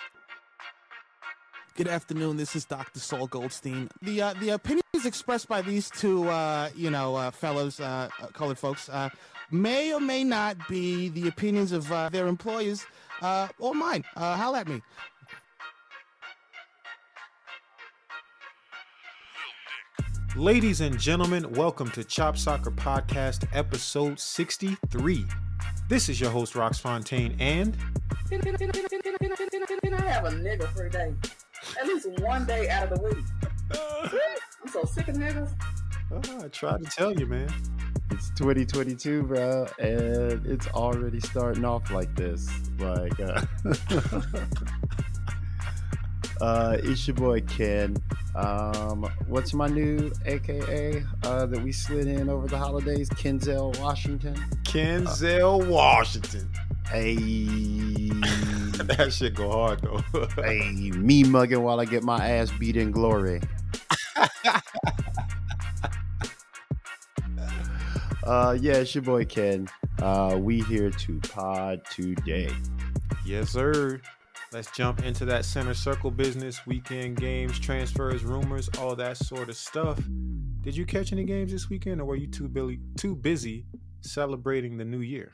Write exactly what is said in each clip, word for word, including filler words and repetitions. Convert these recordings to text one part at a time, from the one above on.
Good afternoon. This is Doctor Saul Goldstein. The uh, the opinions expressed by these two, uh, you know, uh, fellows, uh, uh, colored folks, uh, may or may not be the opinions of uh, their employers uh, or mine. Uh, holla at me. Ladies and gentlemen, welcome to Chop Soccer Podcast, episode sixty-three. This is your host, Rox Fontaine, and... Can I have a nigga for a day? At least one day out of the week. I'm so sick of niggas. Oh, I tried to tell you, man. It's twenty twenty-two, bro, and it's already starting off like this. Like, uh, uh, it's your boy Ken. Um, what's my new A K A uh, that we slid in over the holidays? Kenzel Washington. Kenzel uh, Washington. Hey, that shit go hard though. Hey, me mugging while I get my ass beat in glory. uh, yeah, it's your boy Ken. Uh, we here to pod today. Yes, sir. Let's jump into that center circle business, weekend games, transfers, rumors, all that sort of stuff. Did you catch any games this weekend, or were you too busy, too busy celebrating the new year?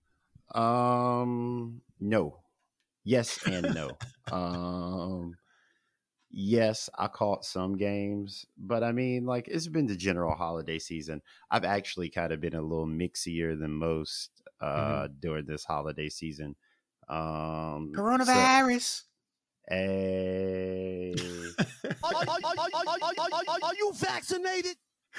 Um, no. Yes and no. um, yes, I caught some games, but I mean, like, it's been the general holiday season. I've actually kind of been a little mixier than most uh, mm-hmm. during this holiday season. Um, Coronavirus. So, hey. are, are, are, are, are, are you vaccinated?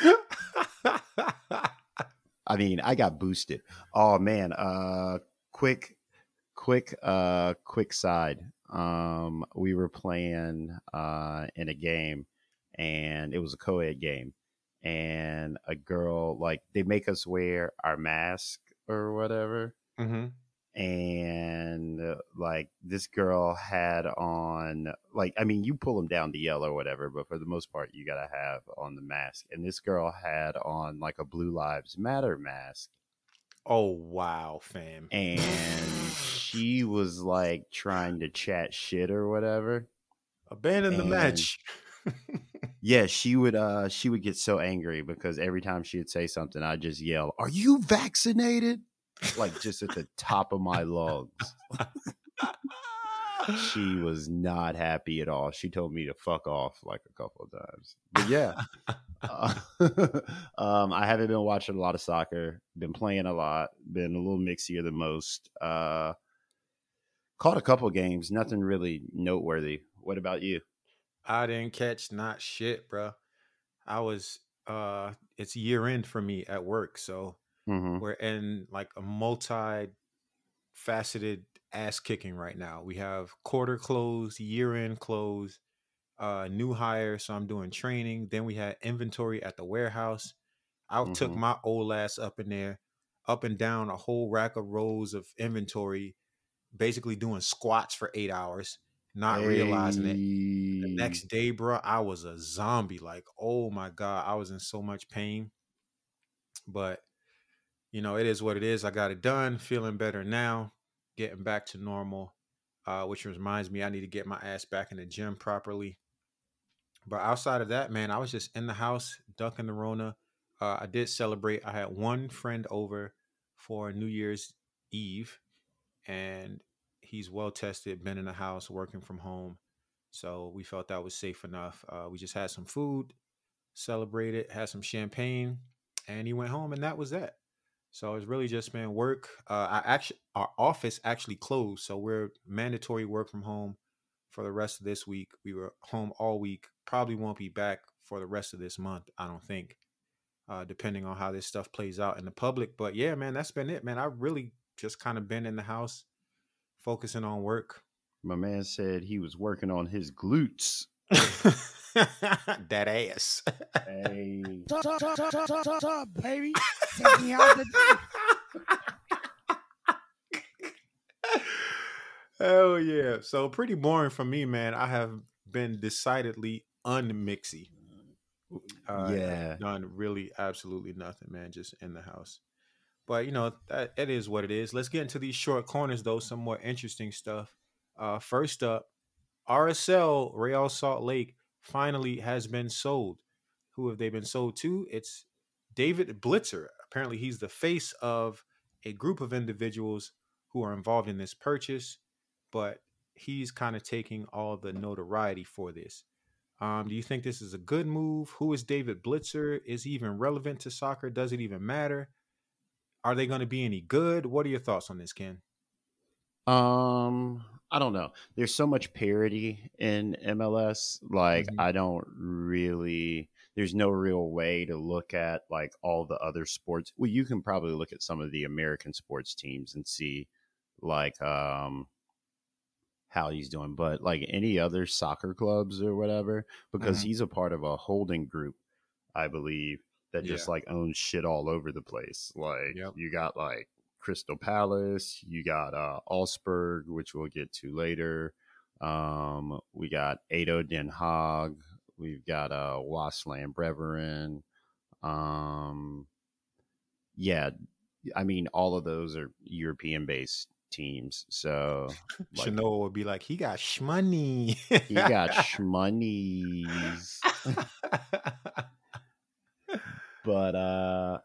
I mean, I got boosted. Oh man, uh quick quick uh quick side. Um we were playing uh in a game, and it was a co-ed game, and a girl, like, they make us wear our mask or whatever. Mm-hmm. And uh, like, this girl had on, like, I mean, you pull them down to yell or whatever, but for the most part you gotta have on the mask. And this girl had on like a Blue Lives Matter mask. Oh wow, fam. And she was like trying to chat shit or whatever. Abandon and, the match. Yeah, she would uh she would get so angry because every time she would say something, I'd just yell, "Are you vaccinated?" Like, just at the top of my lungs. She was not happy at all. She told me to fuck off like a couple of times. But yeah, uh, um, I haven't been watching a lot of soccer. Been playing a lot. Been a little mixier than most. Uh, caught a couple games. Nothing really noteworthy. What about you? I didn't catch not shit, bro. I was. Uh, it's year end for me at work, so. Mm-hmm. We're in like a multi-faceted ass kicking right now. We have quarter close, year end close, uh, new hire. So I'm doing training. Then we had inventory at the warehouse. I mm-hmm. took my old ass up in there, up and down a whole rack of rows of inventory, basically doing squats for eight hours, not hey. realizing it. The next day, bro, I was a zombie. Like, oh my God, I was in so much pain. But you know, it is what it is. I got it done. Feeling better now. Getting back to normal. Uh, which reminds me, I need to get my ass back in the gym properly. But outside of that, man, I was just in the house, ducking the Rona. Uh, I did celebrate. I had one friend over for New Year's Eve, and he's well tested, been in the house, working from home. So we felt that was safe enough. Uh, we just had some food, celebrated, had some champagne, and he went home, and that was that. So it's really just been work. Uh, I actually, our office actually closed, so we're mandatory work from home for the rest of this week. We were home all week. Probably won't be back for the rest of this month, I don't think, uh, depending on how this stuff plays out in the public. But yeah, man, that's been it, man. I've really just kind of been in the house, focusing on work. My man said he was working on his glutes. That ass. Hey. Baby. Take me out the Hell yeah. So pretty boring for me, man. I have been decidedly unmixy. Uh, yeah. Done really absolutely nothing, man. Just in the house. But, you know, that, it is what it is. Let's get into these short corners, though. Some more interesting stuff. Uh, first up, R S L, Real Salt Lake, finally has been sold. Who have they been sold to? It's David Blitzer. Apparently, he's the face of a group of individuals who are involved in this purchase, but he's kind of taking all the notoriety for this. Um, do you think this is a good move? Who is David Blitzer? Is he even relevant to soccer? Does it even matter? Are they going to be any good? What are your thoughts on this, Ken? Um, I don't know. There's so much parity in M L S. Like, Mhm. I don't really. There's no real way to look at like all the other sports. Well, you can probably look at some of the American sports teams and see like um how he's doing, but like any other soccer clubs or whatever, because Mhm. he's a part of a holding group, I believe, that Yeah. just like owns shit all over the place. Like Yep. you got like Crystal Palace, you got uh Augsburg, which we'll get to later. Um, we got Ado Den Haag, we've got uh Waasland Beveren. Um, yeah, I mean all of those are European based teams. So like Chanoa would be like, he got shmoney. he got shmoneys. But uh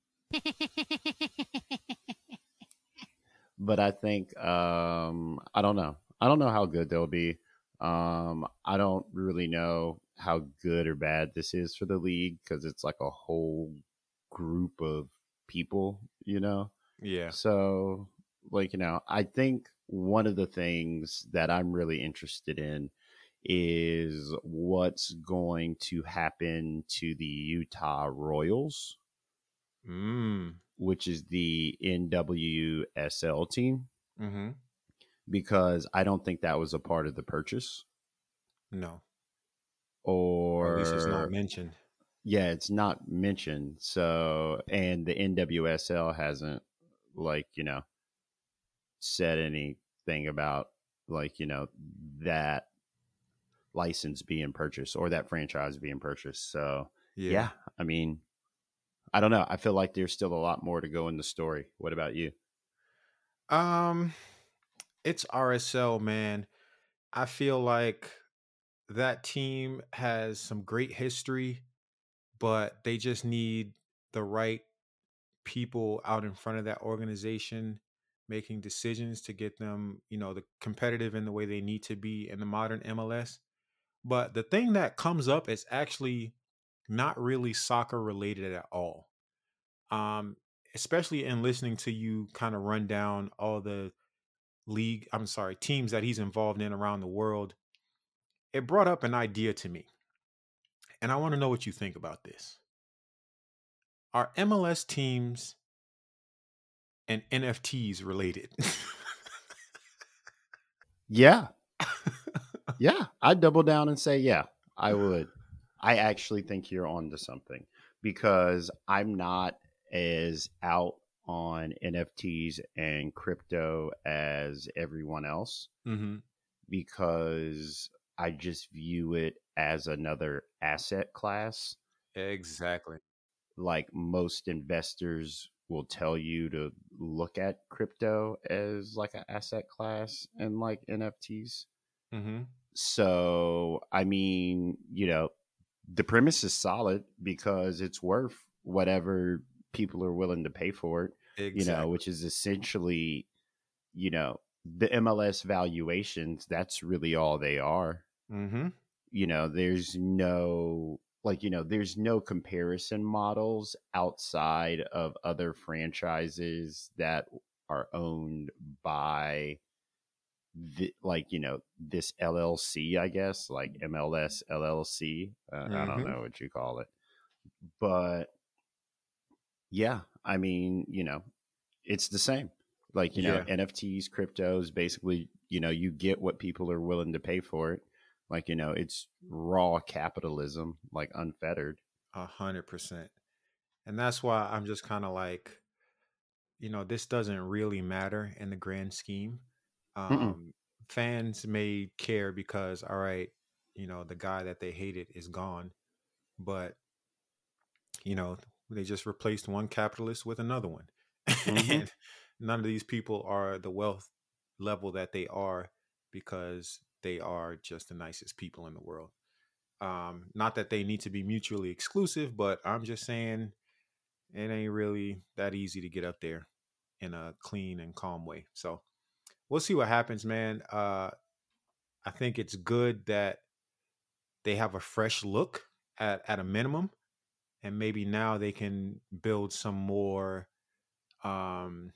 but I think um I don't know. I don't know how good they'll be. Um I don't really know how good or bad this is for the league because it's like a whole group of people, you know. Yeah. So like, you know, I think one of the things that I'm really interested in is what's going to happen to the Utah Royals, Mm. which is the N W S L team, Mm-hmm. because I don't think that was a part of the purchase. No. Or, Or at least it's not mentioned. Yeah, it's not mentioned. So, and the N W S L hasn't, like, you know, said anything about, like, you know, that license being purchased or that franchise being purchased. So, Yeah. yeah, I mean, I don't know. I feel like there's still a lot more to go in the story. What about you? Um, it's R S L, man. I feel like that team has some great history, but they just need the right people out in front of that organization making decisions to get them, you know, the competitive in the way they need to be in the modern M L S. But the thing that comes up is actually not really soccer related at all. Um, especially in listening to you kind of run down all the league, I'm sorry, teams that he's involved in around the world. It brought up an idea to me. And I want to know what you think about this. Are M L S teams and N F Ts related? Yeah. Yeah. I'd double down and say, yeah, I would. I actually think you're onto something because I'm not as out on N F Ts and crypto as everyone else Mm-hmm. because I just view it as another asset class. Exactly. Like most investors will tell you to look at crypto as like an asset class and like N F Ts. Mm-hmm. So, I mean, you know, the premise is solid because it's worth whatever people are willing to pay for it, Exactly. you know, which is essentially, you know, the M L S valuations. That's really all they are. Mm-hmm. You know, there's no, like, you know, there's no comparison models outside of other franchises that are owned by the, like, you know, this L L C, I guess, like M L S L L C. Uh, mm-hmm. I don't know what you call it. But yeah, I mean, you know, it's the same. Like, you know, Yeah. N F Ts, cryptos, basically, you know, you get what people are willing to pay for it. Like, you know, it's raw capitalism, like unfettered. A hundred percent. And that's why I'm just kind of like, you know, this doesn't really matter in the grand scheme. Um, Mm-mm. Fans may care because, all right, you know, the guy that they hated is gone, but, you know, they just replaced one capitalist with another one. Mm-hmm. And none of these people are the wealth level that they are because they are just the nicest people in the world. Um, not that they need to be mutually exclusive, but I'm just saying it ain't really that easy to get up there in a clean and calm way. So we'll see what happens, man. Uh, I think it's good that they have a fresh look at, at a minimum, and maybe now they can build some more um,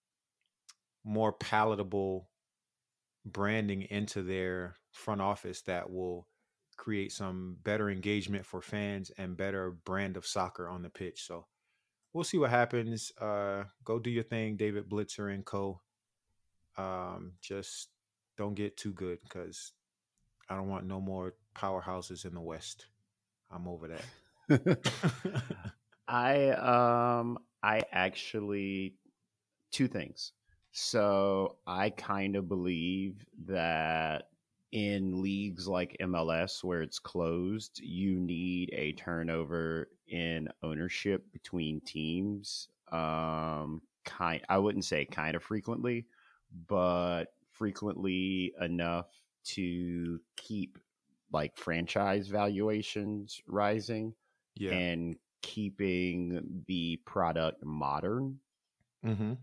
more palatable branding into their front office that will create some better engagement for fans and better brand of soccer on the pitch. So we'll see what happens. Uh, go do your thing, David Blitzer and co. Um, just don't get too good, because I don't want no more powerhouses in the West. I'm over that. I um I actually two things. So I kind of believe that in leagues like M L S where it's closed, you need a turnover in ownership between teams. Um kind I wouldn't say kind of frequently, but frequently enough to keep like franchise valuations rising Yeah. and keeping the product modern. Mm-hmm.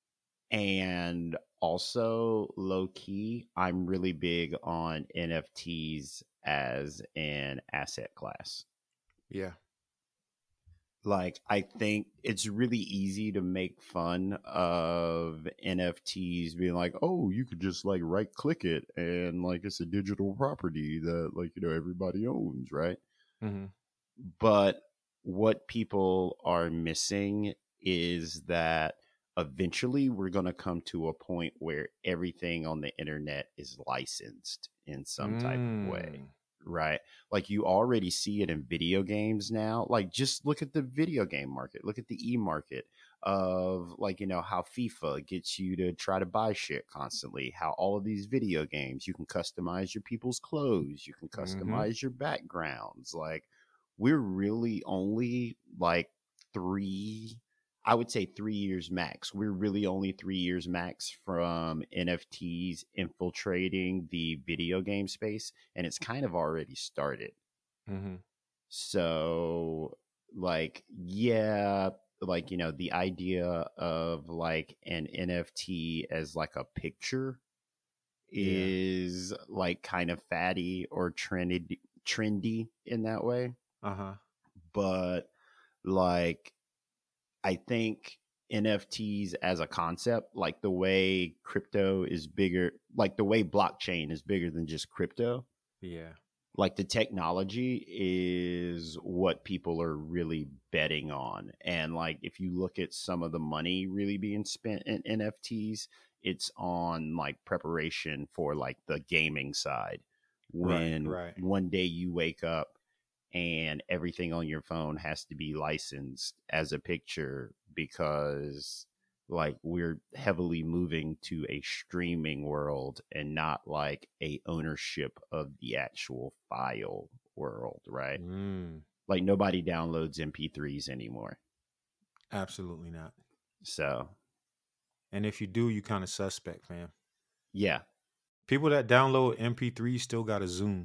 And also, low key, I'm really big on N F Ts as an asset class. Yeah. Like, I think it's really easy to make fun of N F Ts being like, oh, you could just like right click it and like it's a digital property that like, you know, everybody owns, right? Mm-hmm. But what people are missing is that eventually we're going to come to a point where everything on the internet is licensed in some type of way, right? Like you already see it in video games now. Like just look at the video game market, look at the e-market of like, you know, how FIFA gets you to try to buy shit constantly, how all of these video games, you can customize your people's clothes, you can customize mm-hmm. your backgrounds. Like we're really only like three I would say three years max. We're really only three years max from N F Ts infiltrating the video game space, and it's kind of already started. Mm-hmm. So, like, yeah, like, you know, the idea of like an N F T as like a picture is yeah. like kind of fatty or trendy, trendy in that way. Uh-huh. But like, I think N F Ts as a concept, like the way crypto is bigger, like the way blockchain is bigger than just crypto. Yeah. Like the technology is what people are really betting on. And like, if you look at some of the money really being spent in N F Ts, it's on like preparation for like the gaming side. When right, right. one day you wake up and everything on your phone has to be licensed as a picture because like we're heavily moving to a streaming world and not like a ownership of the actual file world, right? Mm. Like nobody downloads M P threes anymore. Absolutely not. So. And if you do, you kind of suspect, fam. Yeah. People that download M P threes still got a Zoom.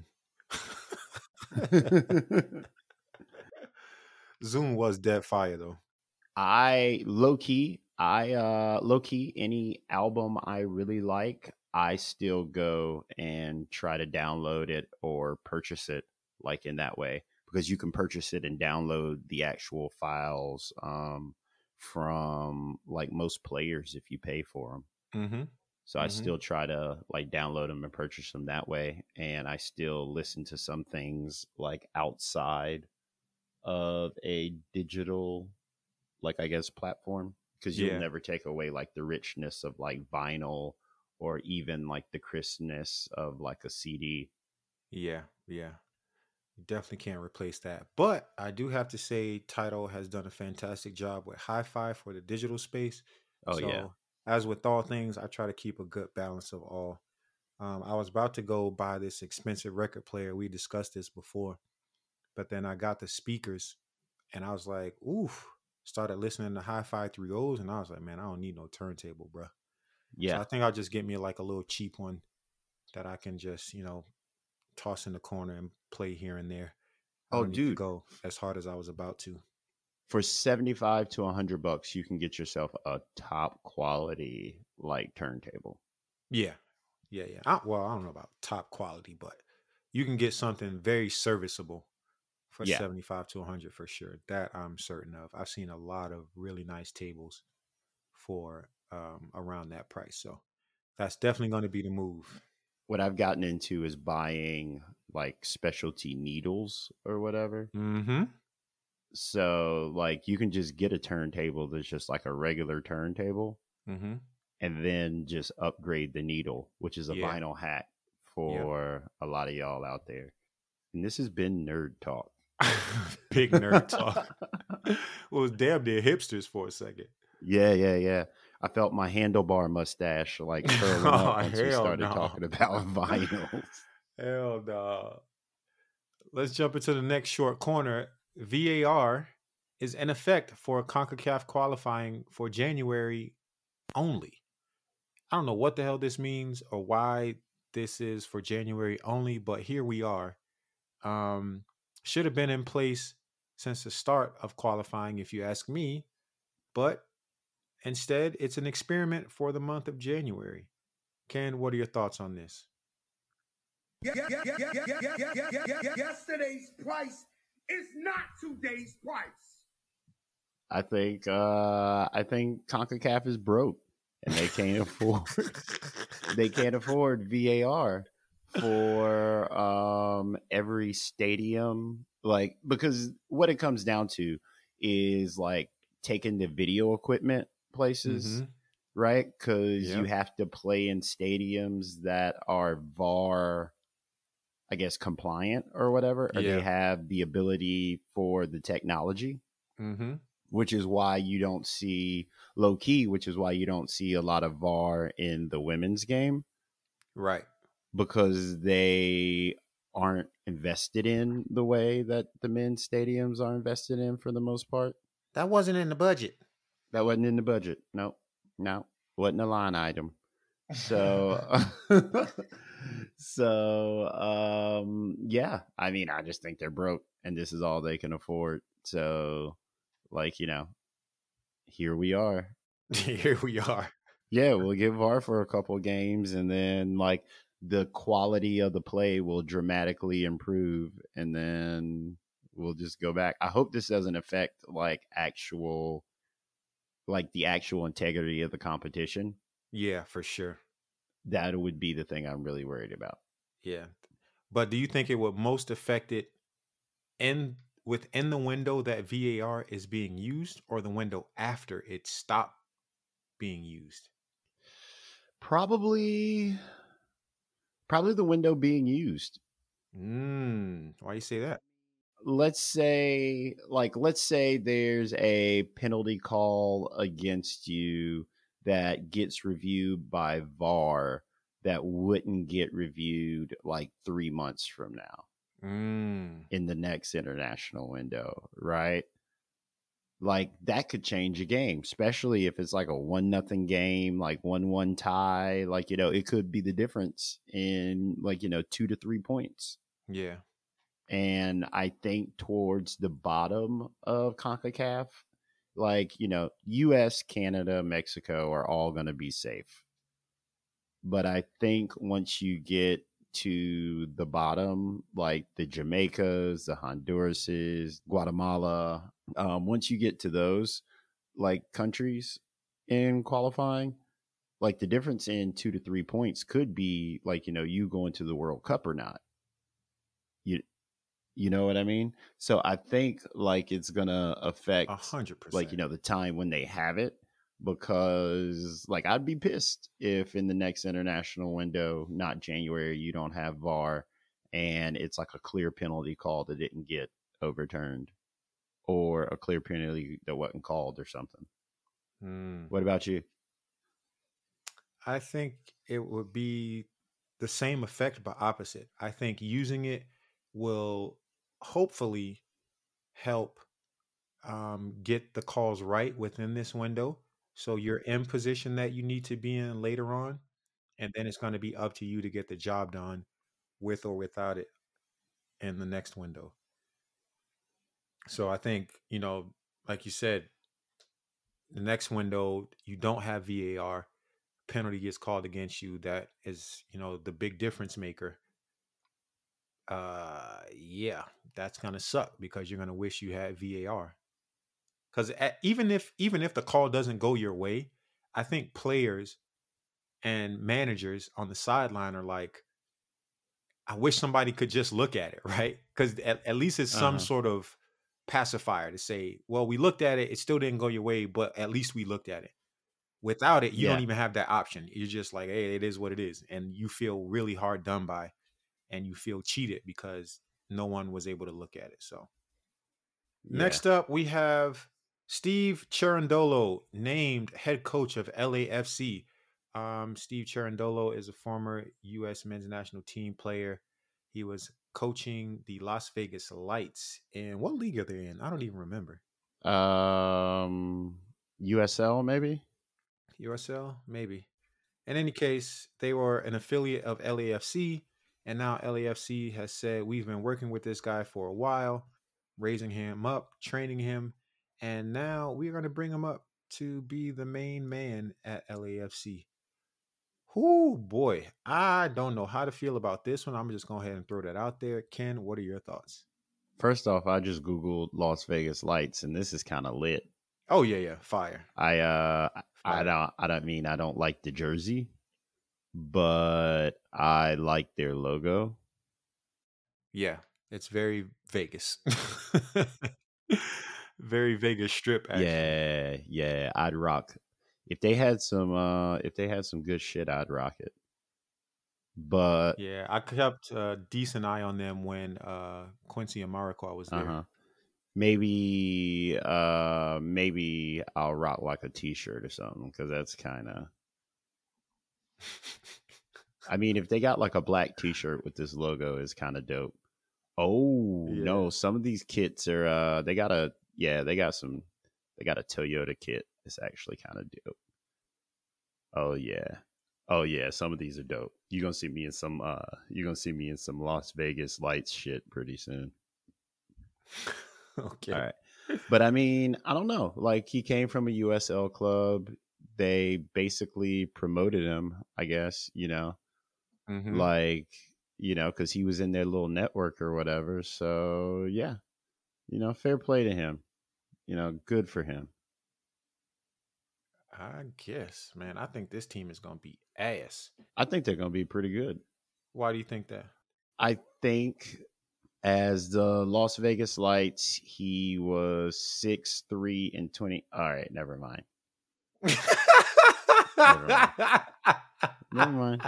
Zoom was dead fire though. I low key, I uh low key any album I really like, I still go and try to download it or purchase it like in that way, because you can purchase it and download the actual files um from like most players if you pay for them. Mm-hmm. So mm-hmm. I still try to like download them and purchase them that way. And I still listen to some things like outside of a digital, like I guess, platform, because you'll yeah. never take away like the richness of like vinyl or even like the crispness of like a C D. Yeah, yeah. You definitely can't replace that. But I do have to say Tidal has done a fantastic job with hi-fi for the digital space. Oh, so, yeah. As with all things, I try to keep a good balance of all. Um, I was about to go buy this expensive record player. We discussed this before. But then I got the speakers and I was like, oof. Started listening to Hi-Fi three ohs and I was like, man, I don't need no turntable, bro. Yeah. So I think I'll just get me like a little cheap one that I can just, you know, toss in the corner and play here and there. I Oh, don't need to dude, go as hard as I was about to. for seventy-five to a hundred bucks, you can get yourself a top quality like turntable. Yeah. Yeah, yeah. I, well, I don't know about top quality, but you can get something very serviceable for Yeah. seventy-five to a hundred for sure. That I'm certain of. I've seen a lot of really nice tables for um, around that price. So that's definitely going to be the move. What I've gotten into is buying like specialty needles or whatever. Mm-hmm. So like you can just get a turntable that's just like a regular turntable, Mm-hmm. and then just upgrade the needle, which is a Yeah. vinyl hack for a lot of y'all out there. And this has been Nerd Talk. Big nerd talk. Well, it was damn near hipsters for a second. Yeah, yeah, yeah. I felt my handlebar mustache like curling Oh, up once we hell started no. talking about vinyls. Hell no. Let's jump into the next short corner. V A R is in effect for CONCACAF qualifying for January only. I don't know what the hell this means or why this is for January only, but here we are. Um, should have been in place since the start of qualifying, if you ask me, but instead it's an experiment for the month of January. Ken, what are your thoughts on this? Yesterday's price is not today's price. I think uh I think CONCACAF is broke and they can't afford they can't afford V A R for um every stadium, like, because what it comes down to is like taking the video equipment places, Mhm. right? Because you Yep. have to play in stadiums that are V A R, I guess, compliant or whatever, or Yeah. they have the ability for the technology, Mm-hmm. which is why you don't see low key, which is why you don't see a lot of V A R in the women's game, Right. because they aren't invested in the way that the men's stadiums are invested in for the most part. That wasn't in the budget. That wasn't in the budget. No, no, wasn't a line item. So, so, um, yeah, I mean, I just think they're broke and this is all they can afford. So, like, you know, here we are. Here we are. Yeah, we'll give V A R for a couple games, and then like the quality of the play will dramatically improve, and then we'll just go back. I hope this doesn't affect like actual, like the actual integrity of the competition. Yeah, for sure. That would be the thing I'm really worried about. Yeah. But do you think it would most affect it in within the window that V A R is being used, or the window after it stopped being used? Probably, probably the window being used. Mm, why you say that? Let's say, like, let's say there's a penalty call against you that gets reviewed by V A R that wouldn't get reviewed like three months from now Mm, in the next international window, right? Like that could change a game, especially if it's like a one nothing game, like one one tie. Like, you know, it could be the difference in like, you know, two to three points. yeah. And I think towards the bottom of CONCACAF, like, you know, U S, Canada, Mexico are all going to be safe. But I think once you get to the bottom, like the Jamaicas, the Hondurases, Guatemala, um, once you get to those like countries in qualifying, like the difference in two to three points could be like, you know, you going to the World Cup or not. You You know what I mean? So I think like it's gonna affect A hundred percent. like, you know, the time when they have it, because like I'd be pissed if in the next international window, not January, you don't have V A R and it's like a clear penalty call that didn't get overturned, or a clear penalty that wasn't called or something. Mm. What about you? I think it would be the same effect, but opposite. I think using it will hopefully help um, get the calls right within this window. So you're in position that you need to be in later on. and then it's going to be up to you to get the job done with or without it in the next window. So I think, you know, like you said, the next window, you don't have V A R, penalty gets called against you. That is, you know, the big difference maker. Uh, yeah, that's going to suck because you're going to wish you had V A R. Because even if even if the call doesn't go your way, I think players and managers on the sideline are like, I wish somebody could just look at it, right? Because at, at least it's some Uh-huh. sort of pacifier to say, well, we looked at it, it still didn't go your way, but at least we looked at it. Without it, you Yeah. don't even have that option. You're just like, hey, it is what it is. And you feel really hard done by, and you feel cheated because no one was able to look at it. So Yeah. next up, we have Steve Cherundolo, named head coach of L A F C. Um, Steve Cherundolo is a former U S men's national team player. He was coaching the Las Vegas Lights. In what league are they in? I don't even remember. Um, U S L maybe. U S L, maybe. In any case, they were an affiliate of L A F C, and now L A F C has said, we've been working with this guy for a while, raising him up, training him, and now we're going to bring him up to be the main man at L A F C. Whoo, boy, I don't know how to feel about this one. I'm just going ahead and throw that out there. Ken, what are your thoughts? First off, I just Googled Las Vegas Lights, and this is kind of lit. Oh, yeah, yeah, fire. I uh, Fire. I don't, I don't mean I don't like the jersey, but I like their logo. Yeah, it's very Vegas. Very Vegas Strip action. Yeah, yeah, I'd rock. If they had some, uh, if they had some good shit, I'd rock it. But Yeah, I kept a decent eye on them when uh, Quincy Amarikwa was there. uh-huh. maybe, uh, maybe I'll rock like a T-shirt or something because that's kind of. I mean, if they got like a black T-shirt with this logo, is kind of dope. Oh Yeah. no, some of these kits are. Uh, they got a yeah, they got some. They got a Toyota kit. It's actually kind of dope. Oh yeah, oh yeah. Some of these are dope. You're gonna see me in some. Uh, you're gonna see me in some Las Vegas Lights shit pretty soon. Okay. All right, but I mean, I don't know. Like he came from a U S L club. They basically promoted him, I guess. You know, Mhm. like you know, because he was in their little network or whatever. So yeah, you know, fair play to him. You know, good for him. I guess, man. I think this team is gonna be ass. I think they're going to be pretty good. Why do you think that? I think as the Las Vegas Lights, he was six three and twenty. All right, never mind. Never mind. Never mind.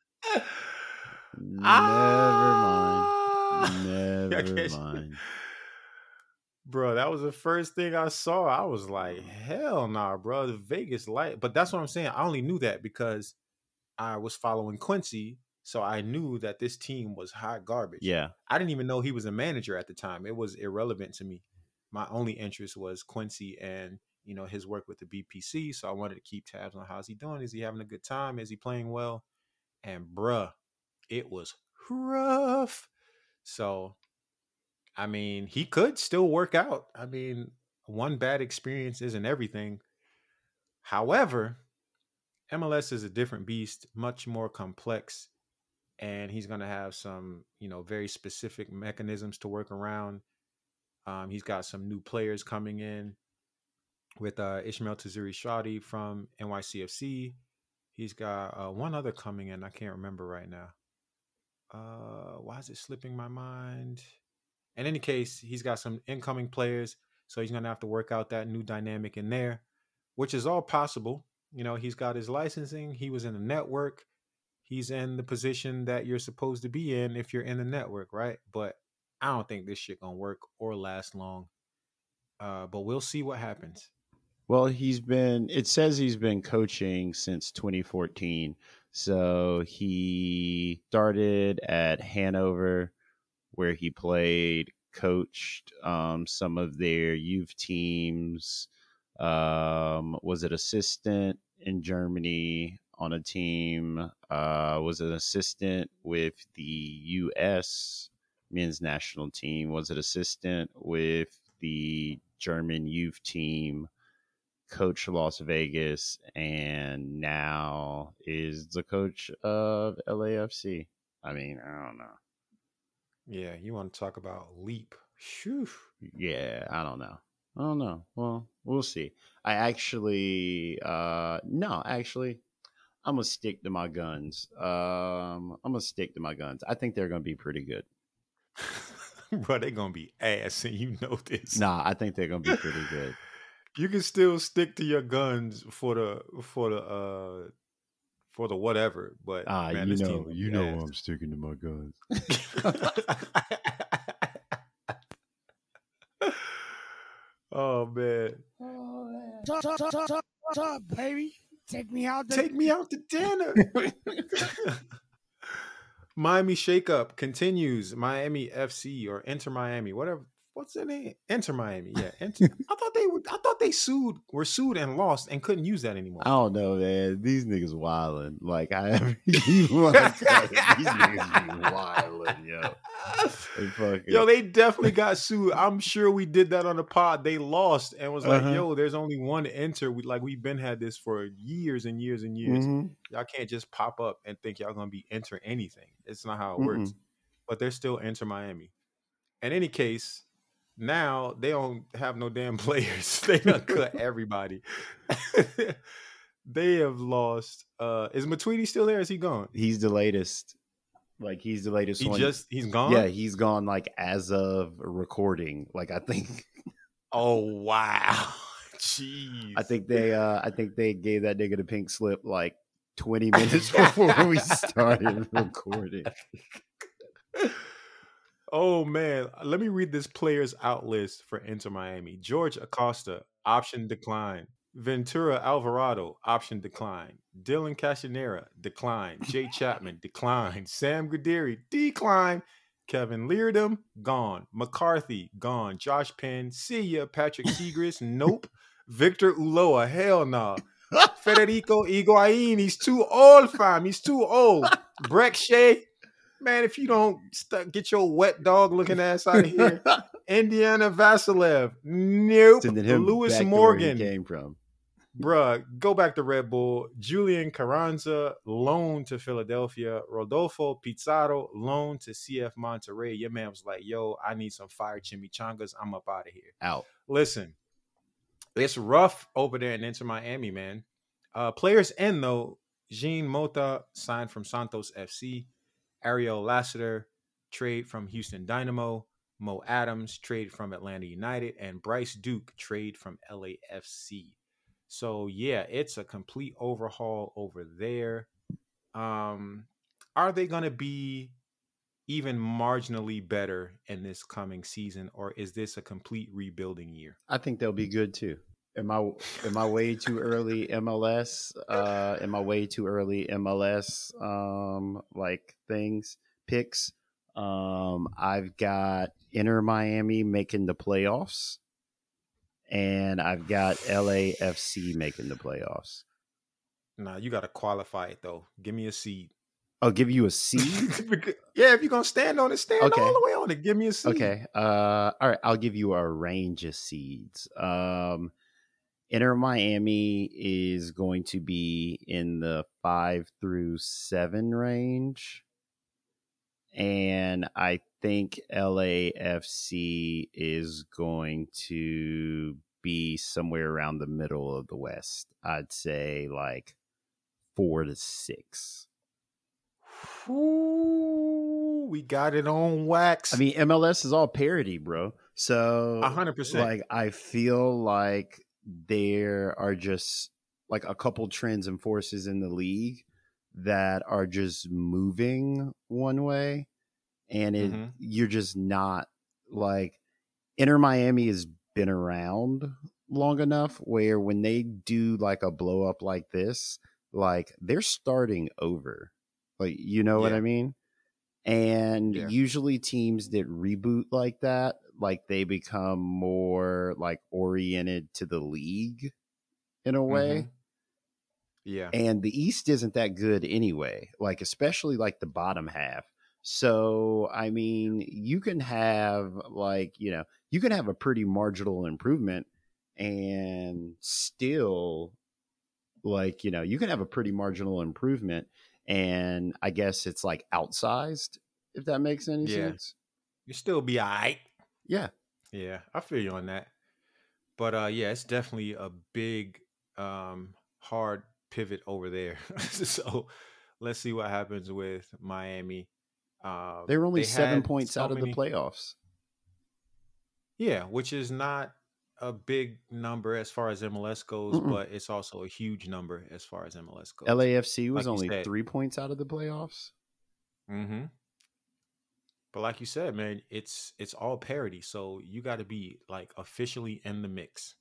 Never mind. Never Okay. mind. Bro, that was the first thing I saw. I was like, hell nah, bro. The Vegas Light. But that's what I'm saying. I only knew that because I was following Quincy. So I knew that this team was hot garbage. Yeah. I didn't even know he was a manager at the time. It was irrelevant to me. My only interest was Quincy and, you know, his work with the B P C. So I wanted to keep tabs on how's he doing. Is he having a good time? Is he playing well? And bruh, it was rough. So, I mean, he could still work out. I mean, one bad experience isn't everything. However, M L S is a different beast, much more complex, and he's going to have some, you know, very specific mechanisms to work around. Um, he's got some new players coming in with uh, Ishmael Tazuri Shadi from N Y C F C. He's got uh, one other coming in. I can't remember right now. Uh, why is it slipping my mind? In any case, he's got some incoming players, so he's going to have to work out that new dynamic in there, which is all possible. You know, he's got his licensing. He was in the network. He's in the position that you're supposed to be in if you're in the network, right? But I don't think this shit going to work or last long. Uh, but we'll see what happens. Well, he's been, it says he's been coaching since twenty fourteen. So he started at Hanover, where he played, coached um, some of their youth teams, um, was an assistant in Germany on a team, uh, was an assistant with the U S men's national team, was an assistant with the German youth team, coach Las Vegas, and now is the coach of L A F C. I mean, I don't know. Yeah, you want to talk about leap. Shoo. Yeah, I don't know. I don't know. Well, we'll see. I actually, uh, no, actually, I'm going to stick to my guns. Um, I'm going to stick to my guns. I think they're going to be pretty good. Bro, they're going to be ass, and you know this. Nah, I think they're going to be pretty good. You can still stick to your guns for the, for the, uh, for the whatever, but Ah, man, you this know, team you be know, ass. I'm sticking to my guns. Oh man. Talk, talk, talk, talk, talk, baby. Take me out. Take me out to dinner. Miami shakeup continues. Miami F C or Inter Miami, whatever. What's the name? Inter Miami. Yeah. Inter. I thought they were. I thought they sued. Were sued and lost and couldn't use that anymore. I don't know, man. These niggas wildin'. Like I, you want to tell you, these niggas be wildin', yo. They fucking... Yo, they definitely got sued. I'm sure we did that on the pod. They lost and was like, Uh-huh. "Yo, there's only one Inter. We like we've been had this for years and years and years. Mm-hmm. Y'all can't just pop up and think y'all gonna be Inter anything. It's not how it Mm-mm. works. But they're still Inter Miami. In any case, now they don't have no damn players. They done cut everybody. They have lost. Uh, is Matuidi still there? Is he gone? He's the latest. Like he's the latest He one. just he's gone. Yeah, he's gone. Like as of recording. Like I think. Oh wow. Jeez. I think they. uh I think they gave that nigga the pink slip like twenty minutes before we started recording. Oh man, let me read this players out list for Inter Miami. George Acosta, option decline. Ventura Alvarado, option decline. Dylan Castanera, decline. Jay Chapman, decline. Sam Guderi, decline. Kevin Leardom, gone. McCarthy, gone. Josh Penn, see ya. Patrick Segris, nope. Victor Ulloa, hell no. Nah. Federico Higuain, he's too old, fam. He's too old. Breck Shea, man, if you don't st- get your wet dog looking ass out of here. Indiana Vasilev, nope. Sending him Lewis back to Morgan, where he came from. bruh, go back to Red Bull. Julian Carranza, loan to Philadelphia. Rodolfo Pizarro, loan to C F Monterrey. Your man was like, yo, I need some fire chimichangas. I'm up out of here. Out. Listen, it's rough over there in Inter Miami, man. Uh, players in, though. Jean Mota signed from Santos F C. Ariel Lassiter, trade from Houston Dynamo. Mo Adams, trade from Atlanta United. And Bryce Duke, trade from L A F C. So, yeah, it's a complete overhaul over there. Um, are they going to be even marginally better in this coming season, or is this a complete rebuilding year? I think they'll be good too. Am I am I way too early M L S? Uh, am I way too early M L S? Um, like things picks. Um, I've got Inter Miami making the playoffs, and I've got L A F C making the playoffs. Nah, you got to qualify it though. Give me a seed. I'll give you a seed. Yeah, if you're gonna stand on it, stand Okay. all the way on it. Give me a seed. Okay. Uh, all right. I'll give you a range of seeds. Um, Inter Miami is going to be in the five through seven range. And I think L A F C is going to be somewhere around the middle of the West. I'd say like four to six. Ooh, we got it on wax. I mean, M L S is all parity, bro. So A hundred percent. like I feel like there are just like a couple trends and forces in the league that are just moving one way, and it Mhm. you're just not like Inter Miami has been around long enough where when they do like a blow up like this, like they're starting over. Like, you know what Yeah. I mean? And Yeah. usually teams that reboot like that, like they become more like oriented to the league in a way. Yeah. And the East isn't that good anyway, like especially like the bottom half. So, I mean, you can have like, you know, you can have a pretty marginal improvement and still like, you know, you can have a pretty marginal improvement and I guess it's like outsized, if that makes any Yeah. sense. You still be all right. Yeah. Yeah. I feel you on that. But uh yeah, it's definitely a big um hard pivot over there. So let's see what happens with Miami. Um They were only they seven had points so out of the many playoffs. Yeah, which is not a big number as far as M L S goes, Mm-mm. but it's also a huge number as far as M L S goes. L A F C was Like you only said. three points out of the playoffs. Mm-hmm. But like you said, man, it's it's all parity. So you got to be like officially in the mix.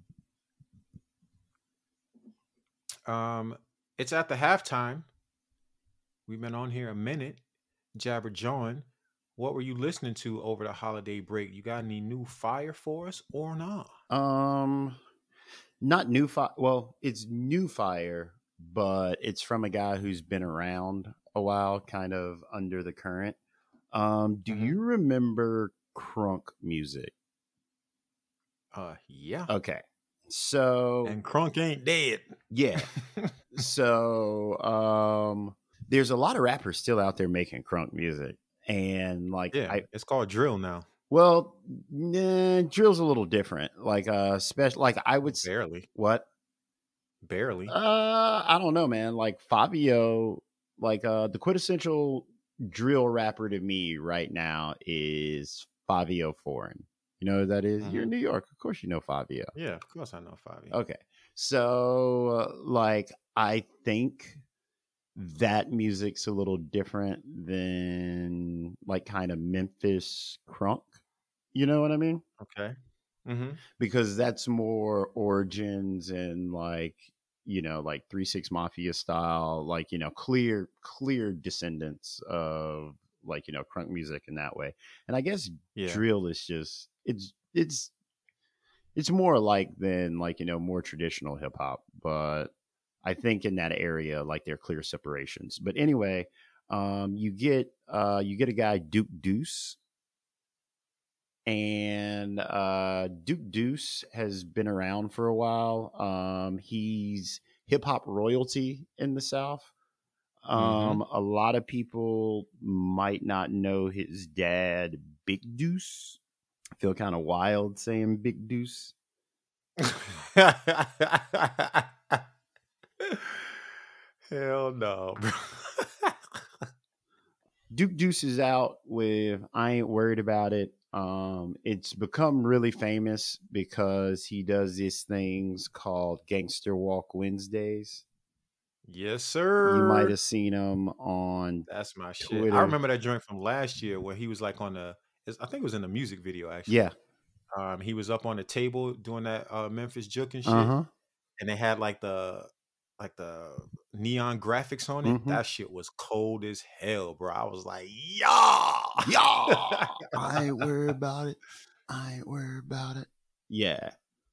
Um, it's at the halftime. We've been on here a minute. Jabber John, what were you listening to over the holiday break? You got any new fire for us or not? Um, not new fire. Well, it's new fire, but it's from a guy who's been around a while, kind of under the current. Um, do Mhm. you remember crunk music? Uh, yeah. Okay, so And Crunk ain't dead. yeah, so um, there's a lot of rappers still out there making crunk music, and like Yeah, I, it's called drill now. well, nah, drill's a little different. Like uh, special, like I would s- Barely. what. Barely. Uh, I don't know, man. Like Fabio, like uh, the quintessential drill rapper to me right now is Fabio Foreign. You know who that is? You're in Mhm. New York, of course you know Fabio. Yeah, of course I know Fabi. Okay, so uh, like I think that music's a little different than like kind of Memphis crunk. You know what I mean? Okay. Mm-hmm. Because that's more origins and like you know like three six Mafia style, like you know clear clear descendants of like you know crunk music in that way. And I guess Yeah. drill is just it's it's it's more alike than like you know more traditional hip hop, but I think in that area like there are clear separations. But anyway, um, you get uh, you get a guy Duke Deuce. And uh, Duke Deuce has been around for a while. Um, he's hip hop royalty in the South. Um, Mhm. A lot of people might not know his dad, Big Deuce. I feel kind of wild saying Big Deuce. Hell no, bro. Duke Deuce is out with I Ain't Worried About It. Um, it's become really famous because he does these things called Gangster Walk Wednesdays. Yes, sir. You might have seen him on That's my shit. Twitter. I remember that joint from last year where he was like on the. I think it was in the music video actually. Yeah. Um, he was up on the table doing that uh, Memphis juke and shit, Uh-huh. and they had like the like the neon graphics on it. Mhm. That shit was cold as hell, bro. I was like, yeah, Yeah. I ain't worried about it. I ain't worried about it. Yeah.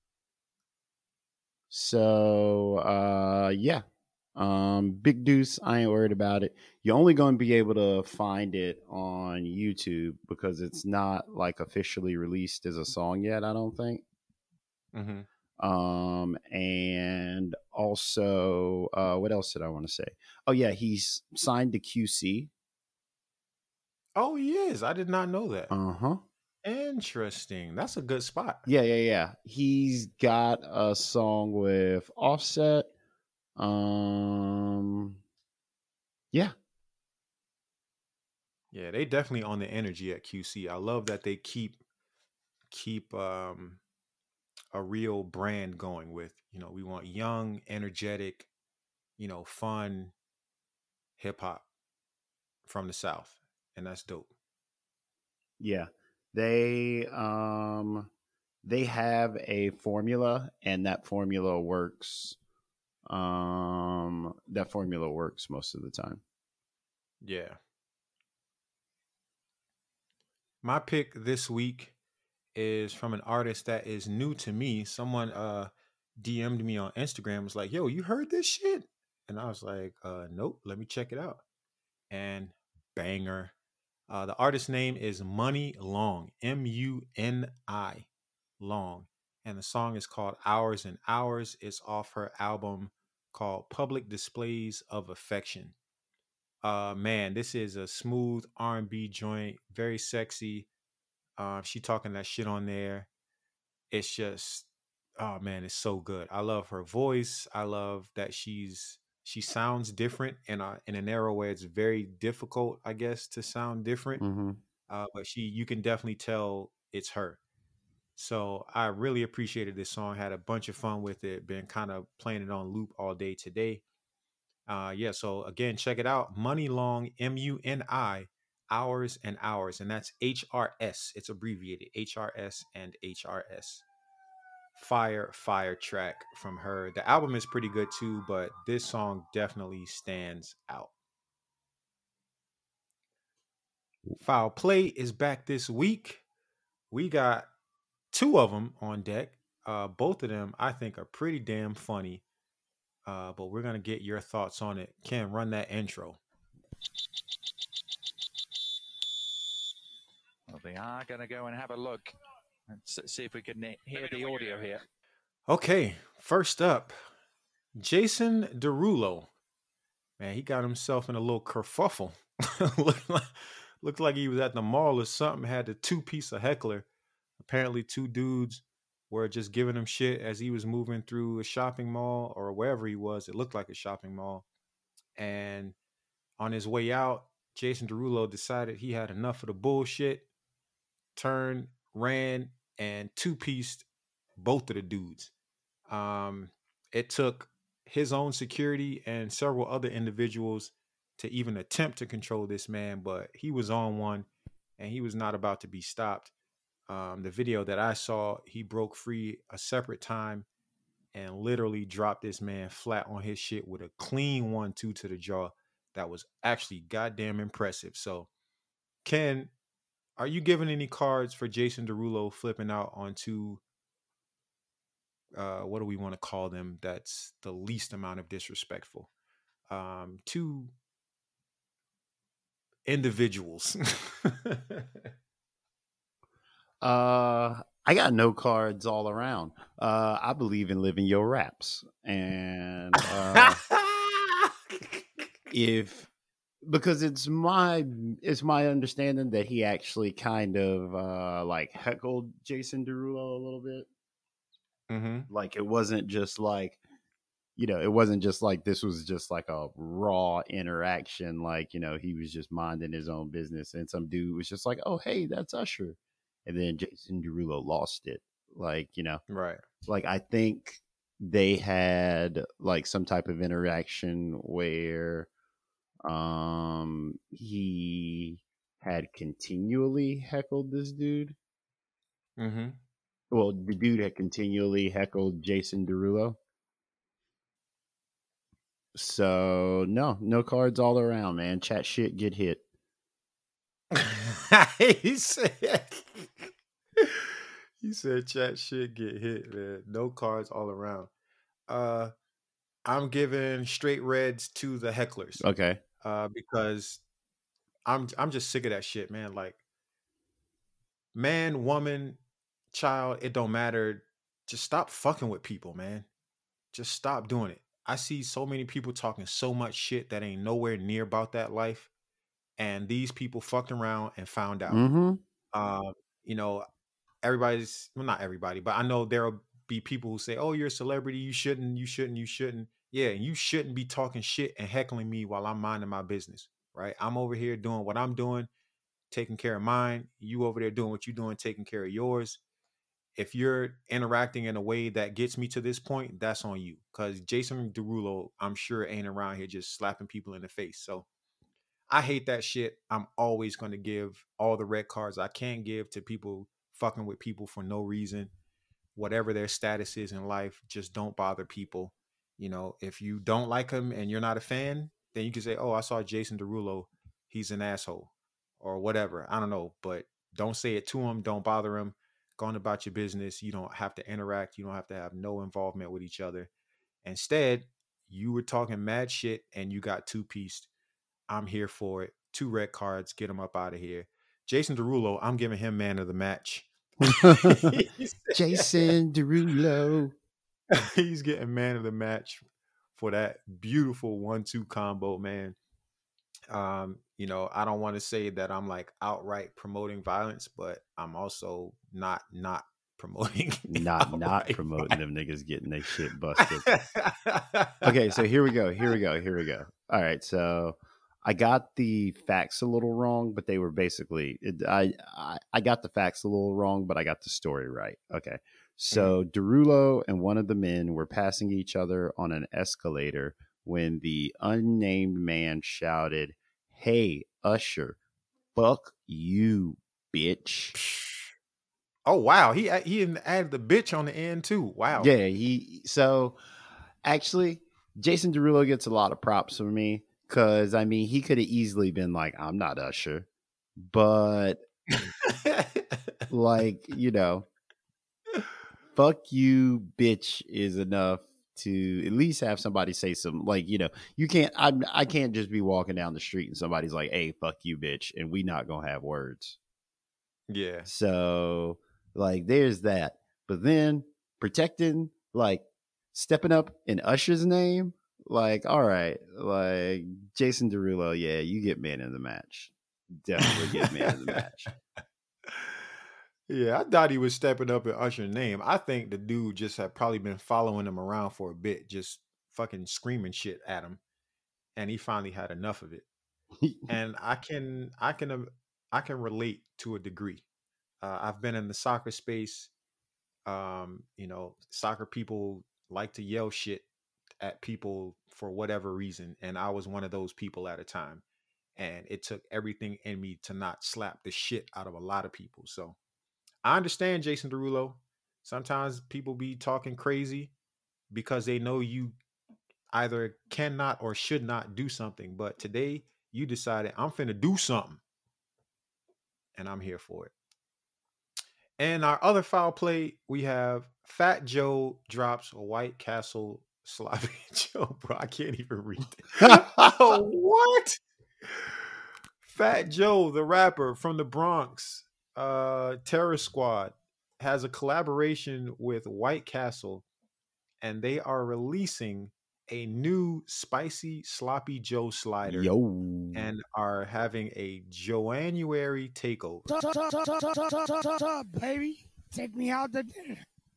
So uh yeah. Um Big Deuce, I ain't worried about it. You're only going to be able to find it on YouTube because it's not like officially released as a song yet, I don't think. Mm-hmm. Um and also uh what else did I want to say? Oh yeah, he's signed to Q C. Oh, he is. I did not know that. Uh-huh. Interesting. That's a good spot. Yeah, yeah, yeah. He's got a song with Offset. Um Yeah. Yeah, they definitely on the energy at Q C. I love that they keep keep um a real brand going with, you know, we want young, energetic, you know, fun hip hop from the South. And that's dope. Yeah. They um they have a formula and that formula works. Um that formula works most of the time. Yeah. My pick this week is from an artist that is new to me. Someone uh D M'd me on Instagram, was like, yo, you heard this shit? And I was like, uh, nope, let me check it out. And banger. Uh, the artist's name is Money Long, M U N I Long. And the song is called Hours and Hours. It's off her album called Public Displays of Affection. Uh, man, this is a smooth R and B joint, very sexy. Uh, she talking that shit on there. It's just, oh man, it's so good. I love her voice. I love that she's she sounds different in a in an era where it's very difficult, I guess, to sound different. Mm-hmm. Uh, but she, you can definitely tell it's her. So I really appreciated this song. Had a bunch of fun with it. Been kind of playing it on loop all day today. Uh, yeah. So again, check it out. Money Long, M U N I, Hours and Hours, and that's H R S. It's abbreviated H R S and H R S. Fire, fire track from her. The album is pretty good too, but this song definitely stands out. Foul Play is back this week. We got two of them on deck. Uh, both of them, I think, are pretty damn funny. Uh, but we're gonna get your thoughts on it. Ken, run that intro. Well, they are gonna go and have a look and see if we can hear the audio here. Okay, first up, Jason Derulo. Man, he got himself in a little kerfuffle. looked, like, looked like he was at the mall or something. Had the two-piece of heckler. Apparently, two dudes were just giving him shit as he was moving through a shopping mall or wherever he was. It looked like a shopping mall. And on his way out, Jason Derulo decided he had enough of the bullshit, turned, ran, and two-pieced both of the dudes. Um, it took his own security and several other individuals to even attempt to control this man, but he was on one and he was not about to be stopped. Um, the video that I saw, he broke free a separate time and literally dropped this man flat on his shit with a clean one two to the jaw. That was actually goddamn impressive. So, Ken, are you giving any cards for Jason Derulo flipping out on two, uh, what do we want to call them? That's the least amount of disrespectful. Um, two individuals. Uh, I got no cards all around. Uh, I believe in living your raps, and uh, if because it's my it's my understanding that he actually kind of uh like heckled Jason Derulo a little bit. Mm-hmm. Like it wasn't just like, you know, it wasn't just like this was just like a raw interaction. Like, you know, he was just minding his own business, and some dude was just like, "Oh, hey, that's Usher." And then Jason Derulo lost it. Like, you know, Right. like I think they had like some type of interaction where um he had continually heckled this dude. Mm-hmm. Well, the dude had continually heckled Jason Derulo. So no, no cards all around, man. Chat shit, get hit. he said, he said, chat shit, get hit, man. No cards all around. Uh, I'm giving straight reds to the hecklers. Okay. Uh, because I'm I'm just sick of that shit, man. Like, man, woman, child, it don't matter. Just stop fucking with people, man. Just stop doing it. I see so many people talking so much shit that ain't nowhere near about that life. And these people fucked around and found out. Mm-hmm. Um, you know, everybody's, well, not everybody, but I know there'll be people who say, "Oh, you're a celebrity. You shouldn't, you shouldn't, you shouldn't." Yeah, and you shouldn't be talking shit and heckling me while I'm minding my business, right? I'm over here doing what I'm doing, taking care of mine. You over there doing what you're doing, taking care of yours. If you're interacting in a way that gets me to this point, that's on you. Because Jason Derulo, I'm sure, ain't around here just slapping people in the face. So I hate that shit. I'm always going to give all the red cards I can give to people fucking with people for no reason. Whatever their status is in life, just don't bother people. You know, if you don't like him and you're not a fan, then you can say, "Oh, I saw Jason Derulo. He's an asshole," or whatever. I don't know, but don't say it to him. Don't bother him. Go on about your business. You don't have to interact. You don't have to have no involvement with each other. Instead, you were talking mad shit and you got two-pieced. I'm here for it. Two red cards. Get him up out of here. Jason Derulo, I'm giving him man of the match. Jason Derulo. He's getting man of the match for that beautiful one two combo, man. Um, you know, I don't want to say that I'm like outright promoting violence, but I'm also not not promoting not not promoting violence. Them niggas getting their shit busted. Okay, so here we go. Here we go. Here we go. All right, so I got the facts a little wrong, but they were basically it, I, I I got the facts a little wrong, but I got the story right. Okay. So mm-hmm. Derulo and one of the men were passing each other on an escalator when the unnamed man shouted, "Hey, Usher, fuck you, bitch." Oh, wow. He he added the bitch on the end too. Wow. Yeah, he so actually Jason Derulo gets a lot of props from me because I mean he could have easily been like, "I'm not Usher," but like, you know, fuck you, bitch is enough to at least have somebody say some, like, you know, you can't, I I can't just be walking down the street and somebody's like, "Hey, fuck you, bitch," and we not gonna have words. Yeah. So, like, there's that. But then protecting, like, stepping up in Usher's name, like, all right, like, Jason Derulo, yeah, you get man of the match. Definitely get man of the match. Yeah, I thought he was stepping up in Usher's name. I think the dude just had probably been following him around for a bit, just fucking screaming shit at him, and he finally had enough of it. And I can, I can, I can relate to a degree. Uh, I've been in the soccer space. Um, you know, soccer people like to yell shit at people for whatever reason, and I was one of those people at a time. And it took everything in me to not slap the shit out of a lot of people. So I understand, Jason Derulo. Sometimes people be talking crazy because they know you either cannot or should not do something. But today you decided, I'm finna do something. And I'm here for it. And our other foul play, we have Fat Joe drops a White Castle sloppy Joe. Bro, I can't even read it. Oh, what? Fat Joe, the rapper from the Bronx, uh, Terror Squad, has a collaboration with White Castle, and they are releasing a new spicy sloppy Joe slider. Yo. And are having a Joannuary takeover. Baby, take me out to dinner.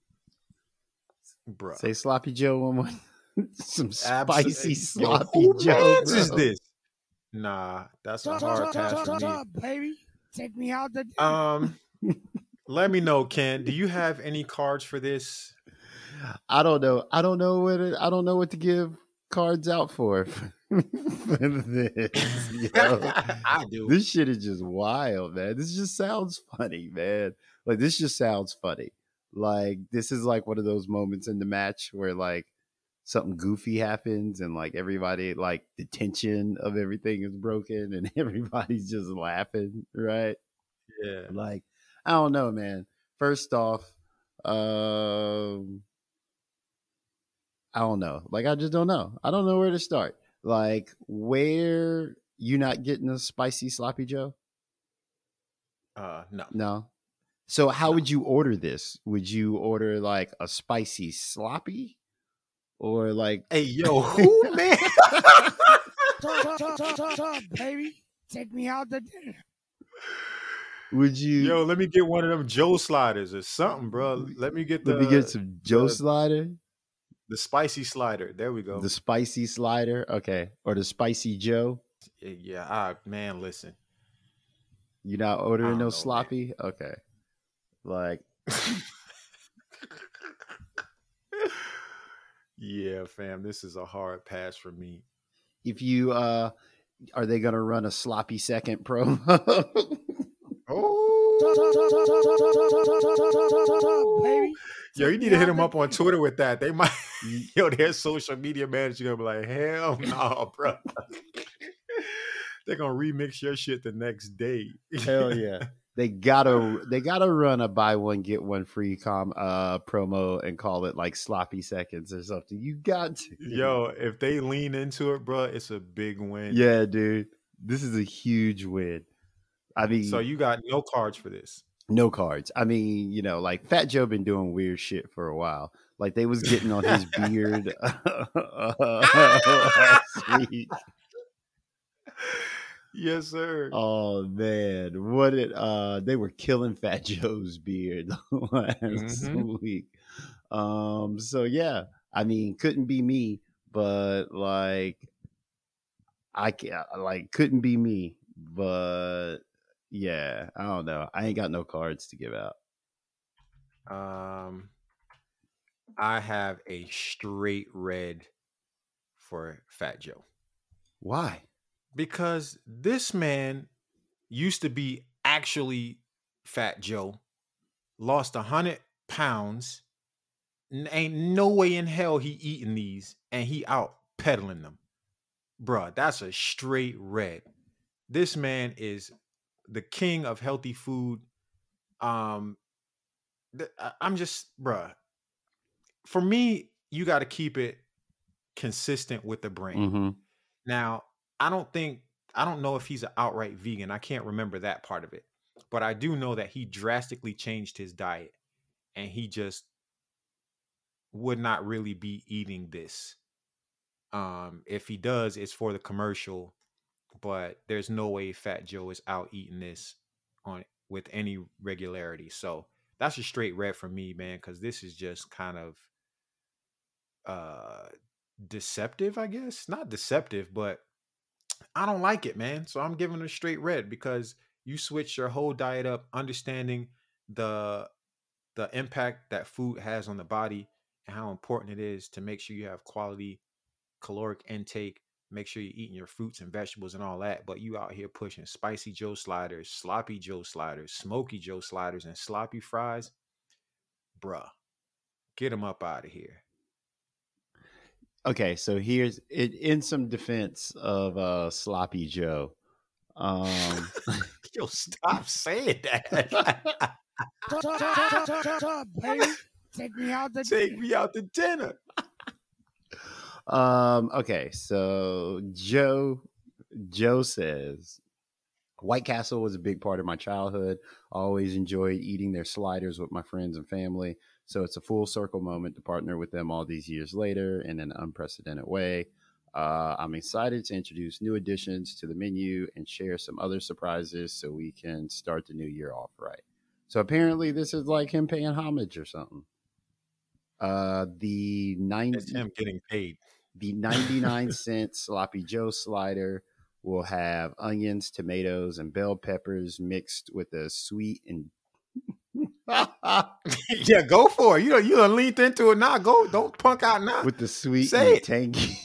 Bro. Say sloppy Joe one more. Some spicy Absolutely. sloppy Yo, who Joe. mans is this? Nah, that's a hard pass for me. Baby, take me out to dinner. Um, let me know, Ken. Do you have any cards for this? I don't know. I don't know what it, I don't know what to give cards out for. for this, you know? I do. This shit is just wild, man. This just sounds funny, man. Like, this just sounds funny. Like, this is like one of those moments in the match where like something goofy happens and like everybody, like the tension of everything is broken and everybody's just laughing, right? Yeah. Like, I don't know, man. First off, um, I don't know. Like, I just don't know. I don't know where to start. Like, where you not getting a spicy sloppy Joe? Uh, no. No. So how would you order this? Would you order like a spicy sloppy? Or like, hey, yo, who, man? Baby, take me out to dinner. Would you? Yo, let me get one of them Joe sliders or something, bro. Let me get the. Let me get some Joe the, slider. The spicy slider. There we go. The spicy slider. Okay. Or the spicy Joe. Yeah, yeah. I, man, listen. You not ordering no know, sloppy? Man. Okay. Like. Yeah, fam. This is a hard pass for me. If you, uh, are they going to run a sloppy second promo? Oh, baby. Yo, you need to hit them up on Twitter with that. They might, yo, their social media manager gonna be like, hell no, nah, bro. They're gonna remix your shit the next day. Hell yeah. they gotta they gotta run a buy one get one free com uh promo and call it like sloppy seconds or something. You got to. Yo, if they lean into it, bro, it's a big win. Yeah, dude. This is a huge win. I mean, So you got no cards for this. no cards. I mean, you know, like Fat Joe been doing weird shit for a while. Like they was getting on his beard last week. Yes, sir. Oh man, what it uh they were killing Fat Joe's beard last Mhm. week. Um so yeah, I mean couldn't be me, but like I can't like couldn't be me, but yeah, I don't know. I ain't got no cards to give out. Um, I have a straight red for Fat Joe Why? because this man used to be actually Fat Joe, lost a hundred pounds. N- ain't no way in hell he eating these, and he out peddling them, bruh. That's a straight red. This man is the king of healthy food. Um, th- I- I'm just, bruh. For me, you got to keep it consistent with the brand. Mm-hmm. Now, I don't think I don't know if he's an outright vegan. I can't remember that part of it. But I do know that he drastically changed his diet and he just would not really be eating this. Um, if he does, it's for the commercial, but there's no way Fat Joe is out eating this on with any regularity. So that's a straight red for me, man, because this is just kind of uh deceptive, I guess. Not deceptive, but I don't like it, man. So I'm giving it a straight red because you switch your whole diet up, understanding the the impact that food has on the body and how important it is to make sure you have quality caloric intake, make sure you're eating your fruits and vegetables and all that. But you out here pushing spicy Joe sliders, sloppy Joe sliders, smoky Joe sliders, and sloppy fries. Bruh, get them up out of here. Okay, so here's it in some defense of uh Sloppy Joe. Um Yo, stop saying that. Top, top, top, top, top, top, baby. Take me out the Take me out to dinner. um okay, so Joe Joe says White Castle was a big part of my childhood. I always enjoyed eating their sliders with my friends and family. So it's a full circle moment to partner with them all these years later in an unprecedented way. Uh, I'm excited to introduce new additions to the menu and share some other surprises so we can start the new year off right. So apparently, this is like him paying homage or something. Uh, the ninety, It's him getting paid. the ninety-nine cent Sloppy Joe slider will have onions, tomatoes, and bell peppers mixed with a sweet and Yeah, go for it. You know, you done leaned into it now. Go, don't punk out now. with the sweet Say and it. tangy.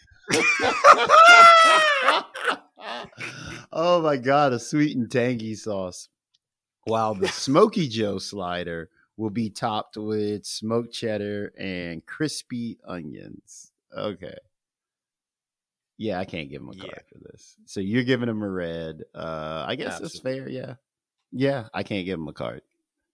Oh my god, a sweet and tangy sauce. While the Smoky Joe slider will be topped with smoked cheddar and crispy onions. Okay. Yeah, I can't give him a Yeah. card for this. So you're giving him a red. Uh I guess it's fair, yeah. Yeah, I can't give him a card.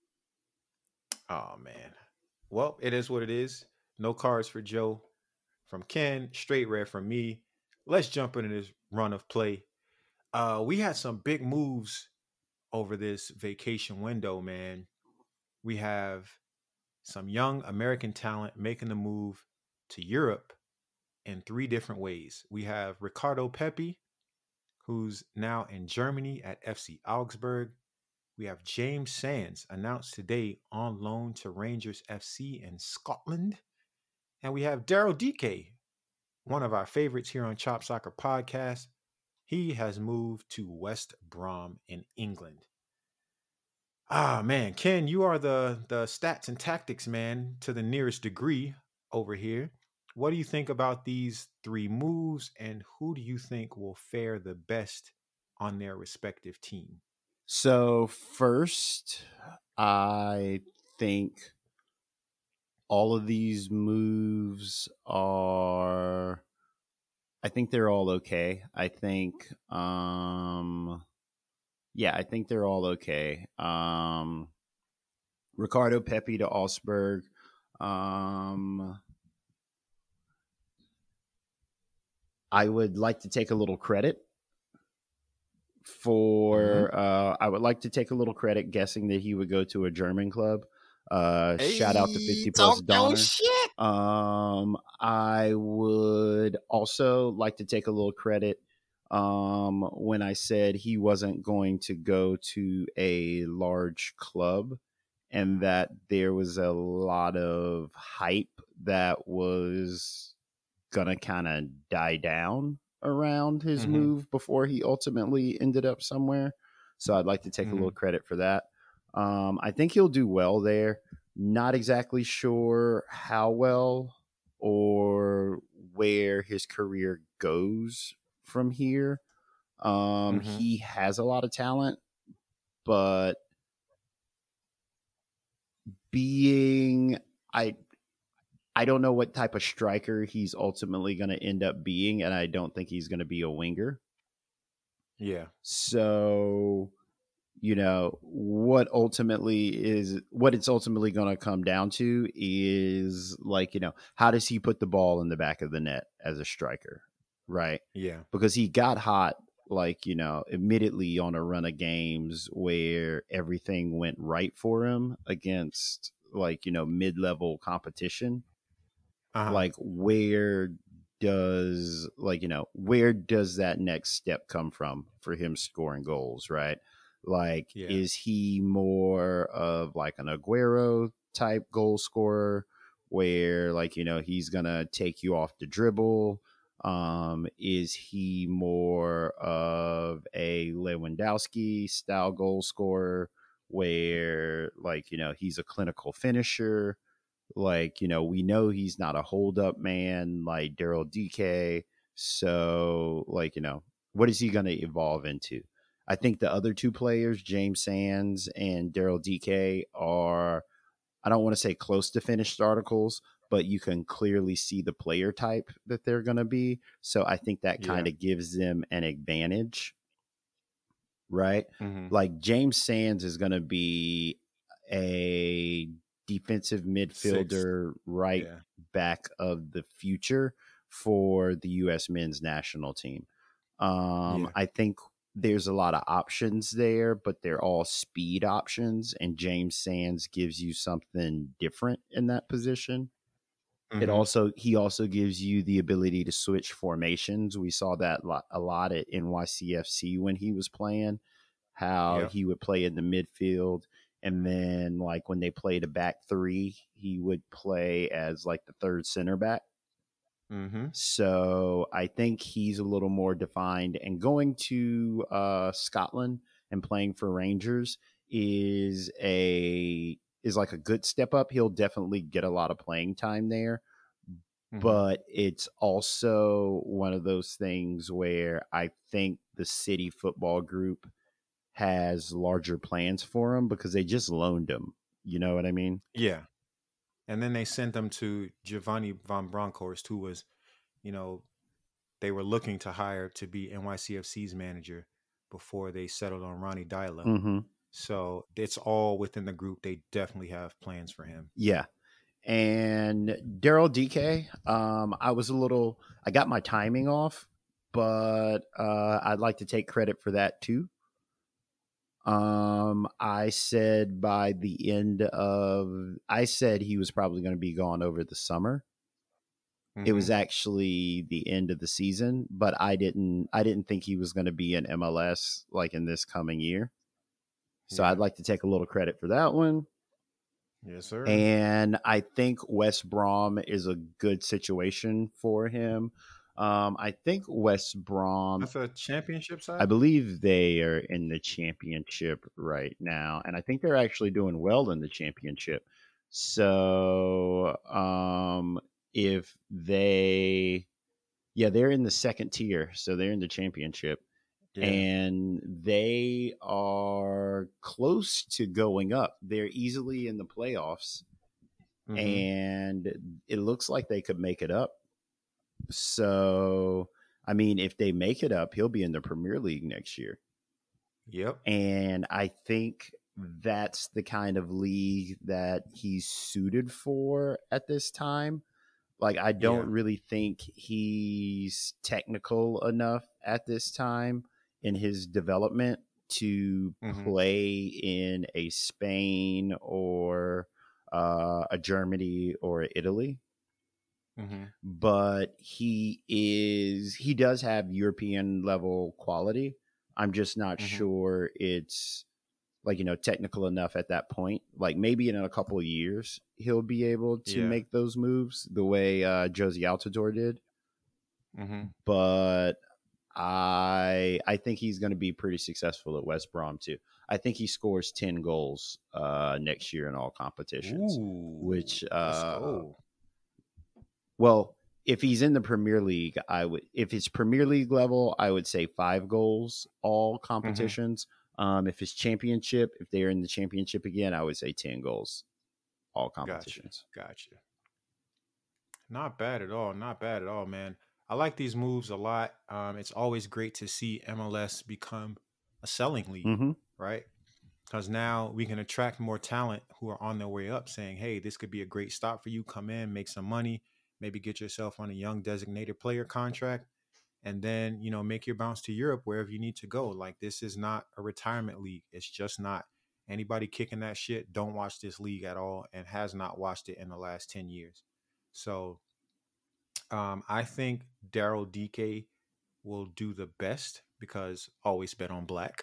Oh man. Well, it is what it is. No cards for Joe. From Ken, straight red from me. Let's jump into this run of play. Uh, we had some big moves over this vacation window, man. We have some young American talent making the move to Europe in three different ways. We have Ricardo Pepi, who's now in Germany at F C Augsburg. We have James Sands, announced today on loan to Rangers F C in Scotland. And we have Daryl D K, one of our favorites here on Chop Soccer Podcast. He has moved to West Brom in England. Ah, man, Ken, you are the, the stats and tactics man to the nearest degree over here. What do you think about these three moves, and who do you think will fare the best on their respective team? So first, I think all of these moves are I think they're all okay. I think um yeah, I think they're all okay. Um, Ricardo Pepi to Augsburg. Um, I would like to take a little credit for. Mm-hmm. Uh, I would like to take a little credit guessing that he would go to a German club. Uh, Hey, shout out to fifty plus talk your Donner. shit. Um, I would also like to take a little credit um, when I said he wasn't going to go to a large club and that there was a lot of hype that was going to kind of die down around his Mhm. move before he ultimately ended up somewhere. So I'd like to take a Mhm. little credit for that. Um, I think he'll do well there. Not exactly sure how well or where his career goes from here. Um, Mhm. He has a lot of talent, but being I I don't know what type of striker he's ultimately going to end up being, and I don't think he's going to be a winger. Yeah. So, you know, what ultimately is what it's ultimately going to come down to is like, you know, how does he put the ball in the back of the net as a striker, right? Yeah. Because he got hot, like, you know, admittedly on a run of games where everything went right for him against like, you know, mid-level competition. Uh-huh. Like, where does like you know where does that next step come from for him scoring goals, right? Like, Yeah. is he more of like an Aguero type goal scorer where like you know he's gonna take you off the dribble? Um is he more of a Lewandowski style goal scorer where like you know he's a clinical finisher? Like, you know, we know he's not a hold up man like Daryl D K. So, like, you know, what is he going to evolve into? I think the other two players, James Sands and Daryl D K, are, I don't want to say close to finished articles, but you can clearly see the player type that they're going to be. So I think that Yeah. kind of gives them an advantage, right? Mhm. Like, James Sands is going to be a defensive midfielder, right Yeah. back of the future for the U S men's national team. Um, Yeah. I think there's a lot of options there, but they're all speed options, and James Sands gives you something different in that position. It Mhm. also he also gives you the ability to switch formations. We saw that lot, a lot at N Y C F C when he was playing, how Yeah. he would play in the midfield, and then like when they played a back three, he would play as like the third center back. Mhm. So I think he's a little more defined, and going to uh, Scotland and playing for Rangers is a is like a good step up. He'll definitely get a lot of playing time there, Mhm. but it's also one of those things where I think the City Football Group has larger plans for him because they just loaned him. You know what I mean? Yeah. And then they sent them to Giovanni von Bronckhorst, who was, you know, they were looking to hire to be N Y C F C's manager before they settled on Ronnie Dyla. Mm-hmm. So it's all within the group. They definitely have plans for him. Yeah. And Daryl D K, um, I was a little, I got my timing off, but uh, I'd like to take credit for that too. Um, I said by the end of, I said he was probably going to be gone over the summer. Mhm. It was actually the end of the season, but I didn't, I didn't think he was going to be in M L S like in this coming year. So Yeah. I'd like to take a little credit for that one. Yes, sir. And I think West Brom is a good situation for him. Um, I think West Brom, That's a championship side. I believe they are in the championship right now, and I think they're actually doing well in the championship. So, um, if they, yeah, they're in the second tier, so they're in the championship, Yeah. and they are close to going up. They're easily in the playoffs, Mhm. and it looks like they could make it up. So, I mean, if they make it up, he'll be in the Premier League next year. Yep. And I think that's the kind of league that he's suited for at this time. Like, I don't Yeah. really think he's technical enough at this time in his development to Mhm. play in a Spain or uh, a Germany or a Italy. hmm But he is he does have European level quality. I'm just not Mhm. sure it's like, you know, technical enough at that point. Like, maybe in a couple of years he'll be able to Yeah. make those moves the way uh, Josie Altidore did. hmm But I I think he's going to be pretty successful at West Brom too. I think he scores ten goals uh, next year in all competitions, Ooh. which Let's uh, go. well, if he's in the Premier League, I would if it's Premier League level, I would say five goals all competitions. Um, if it's Championship, if they're in the Championship again, I would say ten goals all Gotcha. competitions. Gotcha. Not bad at all. Not bad at all, man. I like these moves a lot. Um, it's always great to see M L S become a selling league, Mm-hmm. right? Because now we can attract more talent who are on their way up saying, hey, this could be a great stop for you. Come in, make some money, maybe get yourself on a young designated player contract, and then, you know, make your bounce to Europe wherever you need to go. Like, this is not a retirement league. It's just not. Anybody kicking that shit don't watch this league at all and has not watched it in the last ten years. So um, I think Daryl D K will do the best because always bet on black.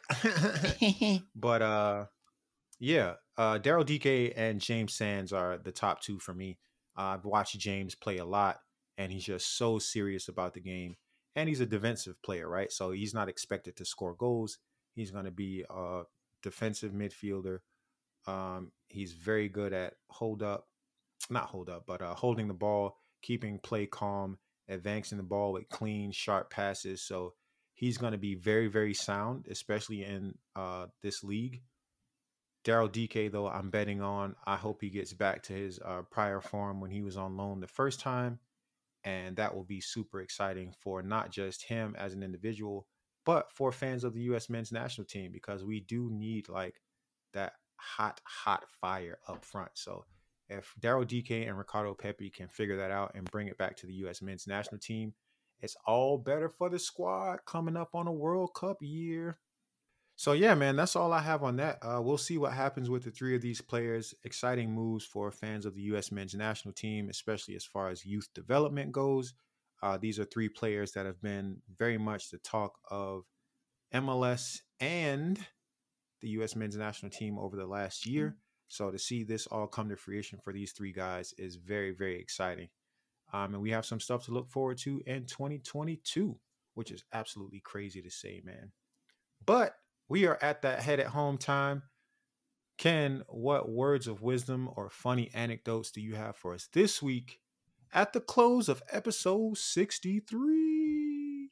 But uh, yeah, uh, Daryl D K and James Sands are the top two for me. Uh, I've watched James play a lot, and he's just so serious about the game. And he's a defensive player, right? So he's not expected to score goals. He's going to be a defensive midfielder. Um, he's very good at hold up, not hold up, but uh, holding the ball, keeping play calm, advancing the ball with clean, sharp passes. So he's going to be very, very sound, especially in uh, this league. Daryl D K, though, I'm betting on. I hope he gets back to his uh, prior form when he was on loan the first time. And that will be super exciting for not just him as an individual, but for fans of the U S men's national team, because we do need like that hot, hot fire up front. So if Daryl D K and Ricardo Pepi can figure that out and bring it back to the U S men's national team, it's all better for the squad coming up on a World Cup year. So yeah, man, that's all I have on that. Uh, we'll see what happens with the three of these players. Exciting moves for fans of the U S men's national team, especially as far as youth development goes. Uh, these are three players that have been very much the talk of M L S and the U S men's national team over the last year. So to see this all come to fruition for these three guys is very, very exciting. Um, and we have some stuff to look forward to in twenty twenty-two, which is absolutely crazy to say, man. But we are at that head at home time. Ken, what words of wisdom or funny anecdotes do you have for us this week at the close of episode sixty-three?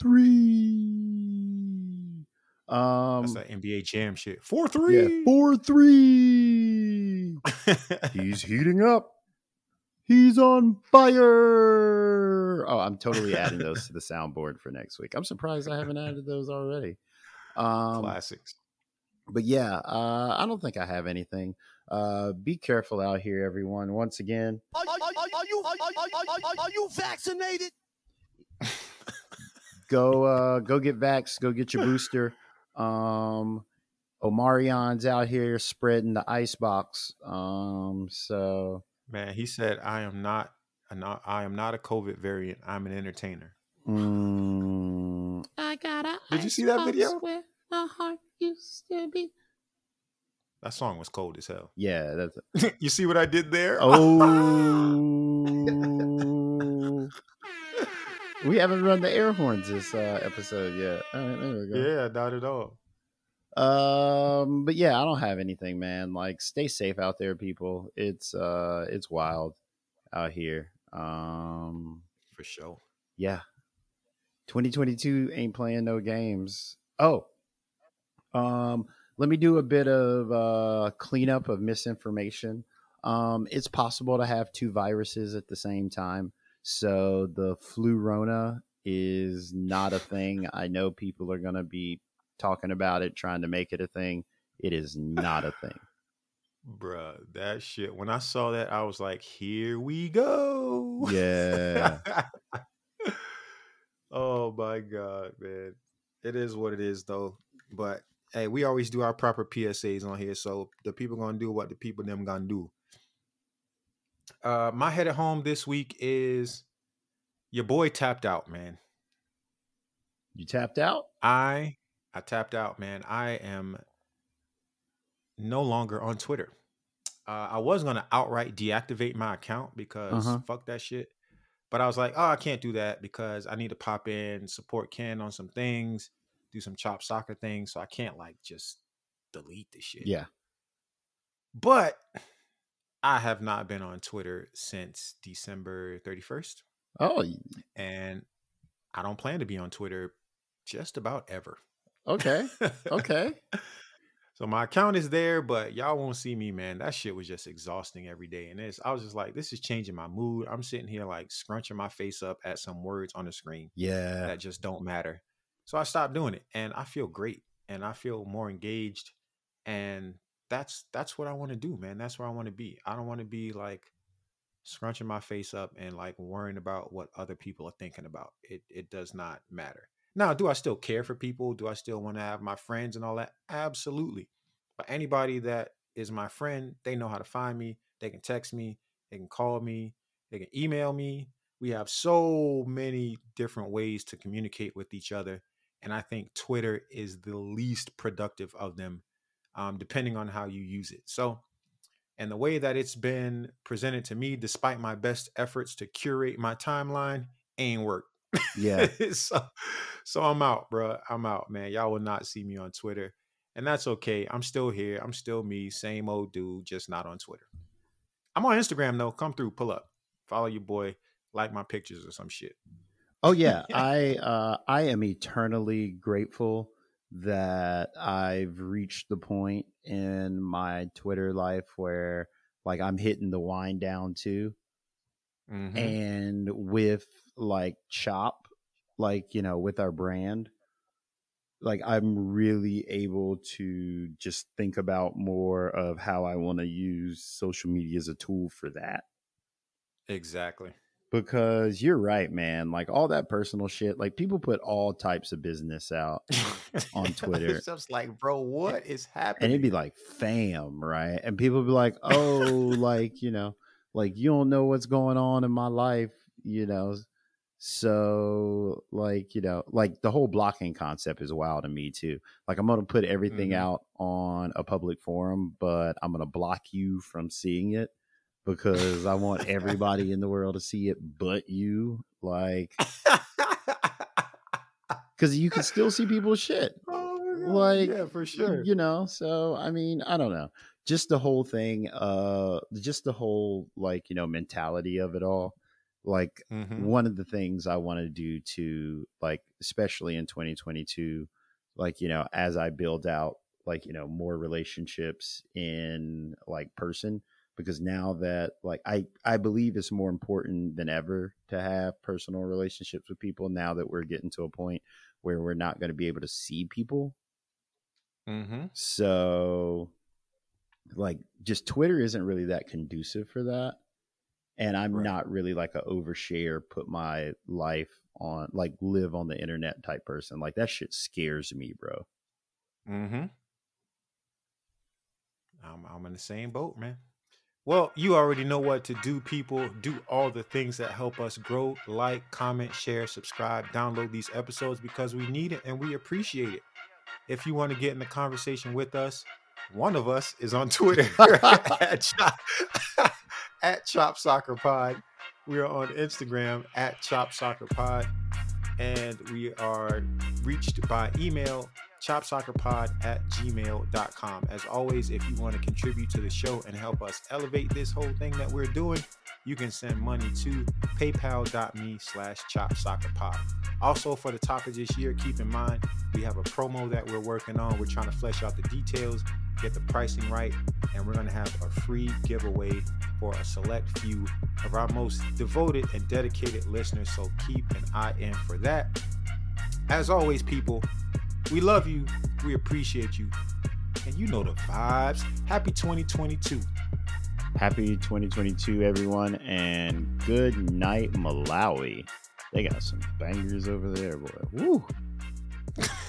Three. Um, That's that N B A Jam shit. Four three. Yeah, four three. He's heating up. He's on fire. Oh, I'm totally adding those to the soundboard for next week. I'm surprised I haven't added those already. Um, Classics. But yeah, uh, I don't think I have anything. Uh, be careful out here, everyone. Once again, Are, are, are, are you are, are, are, are, are you vaccinated? go uh, go get vaxxed. Go get your booster. Um, Omarion's out here spreading the icebox. Um, so Man, he said, "I am not, a not, I am not a COVID variant. I'm an entertainer." mm, I got a Did you see that video? Where the heart used to be. That song was cold as hell. yeah, that's You see what I did there? oh. We haven't run the air horns this uh, episode yet. All right, there we go. Yeah, not at all. Um, but yeah, I don't have anything, man. Like, stay safe out there, people. It's uh, it's wild out here. Um, For sure. yeah, twenty twenty-two ain't playing no games. Oh, um, let me do a bit of uh cleanup of misinformation. Um, it's possible to have two viruses at the same time. So the flu Rona is not a thing. I know people are gonna be talking about it, trying to make it a thing. It is not a thing. Bruh, that shit. When I saw that, I was like, here we go. Yeah. Oh my God, man. It is what it is though. But hey, we always do our proper P S As on here. So the people gonna do what the people them gonna do. Uh my head at home this week is your boy tapped out, man. You tapped out? I I tapped out, man. I am no longer on Twitter. Uh, I was going to outright deactivate my account because Uh-huh. fuck that shit. But I was like, oh, I can't do that because I need to pop in, support Ken on some things, do some Chop Soccer things. So I can't like just delete the shit. Yeah. But I have not been on Twitter since December thirty-first. Oh, And I don't plan to be on Twitter just about ever. okay. Okay. So my account is there, but y'all won't see me, man. That shit was just exhausting every day. And it's, I was just like, this is changing my mood. I'm sitting here like scrunching my face up at some words on the screen Yeah. that just don't matter. So I stopped doing it and I feel great and I feel more engaged. And that's that's what I want to do, man. That's where I want to be. I don't want to be like scrunching my face up and like worrying about what other people are thinking about. It it does not matter. Now, do I still care for people? Do I still want to have my friends and all that? Absolutely. But anybody that is my friend, they know how to find me. They can text me. They can call me. They can email me. We have so many different ways to communicate with each other. And I think Twitter is the least productive of them, um, depending on how you use it. So, and the way that it's been presented to me, despite my best efforts to curate my timeline, ain't work. Yeah. so, so I'm out, bro. I'm out, man. Y'all will not see me on Twitter. And that's okay. I'm still here. I'm still me. Same old dude, just not on Twitter. I'm on Instagram, though. Come through. Pull up. Follow your boy. Like my pictures or some shit. Oh yeah, I uh, I am eternally grateful that I've reached the point in my Twitter life where like I'm hitting the wind down too, Mhm. and with like Chop, like you know, with our brand, like I'm really able to just think about more of how I want to use social media as a tool for that. Exactly. Because you're right, man. Like all that personal shit, like people put all types of business out on Twitter. It's just like, bro, what is and happening? it'd be like fam, right? And people would be like, oh, like, you know, like you don't know what's going on in my life, you know. So like, you know, like the whole blocking concept is wild to me too. Like I'm gonna put everything Mhm. out on a public forum, but I'm gonna block you from seeing it because I want everybody in the world to see it but you. Like, because you can still see people's shit. Oh my God. Like, yeah, for sure. You know, so I mean, I don't know. Just the whole thing, uh, just the whole like, you know, mentality of it all. Like Mhm. one of the things I want to do to like, especially in twenty twenty-two, like, you know, as I build out like, you know, more relationships in like person, because now that like I, I believe it's more important than ever to have personal relationships with people now that we're getting to a point where we're not going to be able to see people. Mm-hmm. So like just Twitter isn't really that conducive for that. And I'm Right. not really like a overshare, put my life on, like live on the internet type person. Like that shit scares me, bro. Mm-hmm. I'm, I'm in the same boat, man. Well, you already know what to do, people. Do all the things that help us grow. Like, comment, share, subscribe, download these episodes because we need it and we appreciate it. If you want to get in the conversation with us, one of us is on Twitter at, Chop, at Chop Soccer Pod. We are on Instagram at Chop Soccer Pod. And we are reached by email, chopsoccerpod at gmail dot com. As always, if you want to contribute to the show and help us elevate this whole thing that we're doing, you can send money to paypal.me slash chopsoccerpod. Also, for the top of this year, keep in mind, we have a promo that we're working on. We're trying to flesh out the details, get the pricing right, and we're going to have a free giveaway for a select few of our most devoted and dedicated listeners. So keep an eye in for that. As always, people, We love you. We appreciate you. And you know the vibes. Happy twenty twenty-two. Happy twenty twenty-two, everyone, and good night, Malawi. They got some bangers over there, boy. Woo.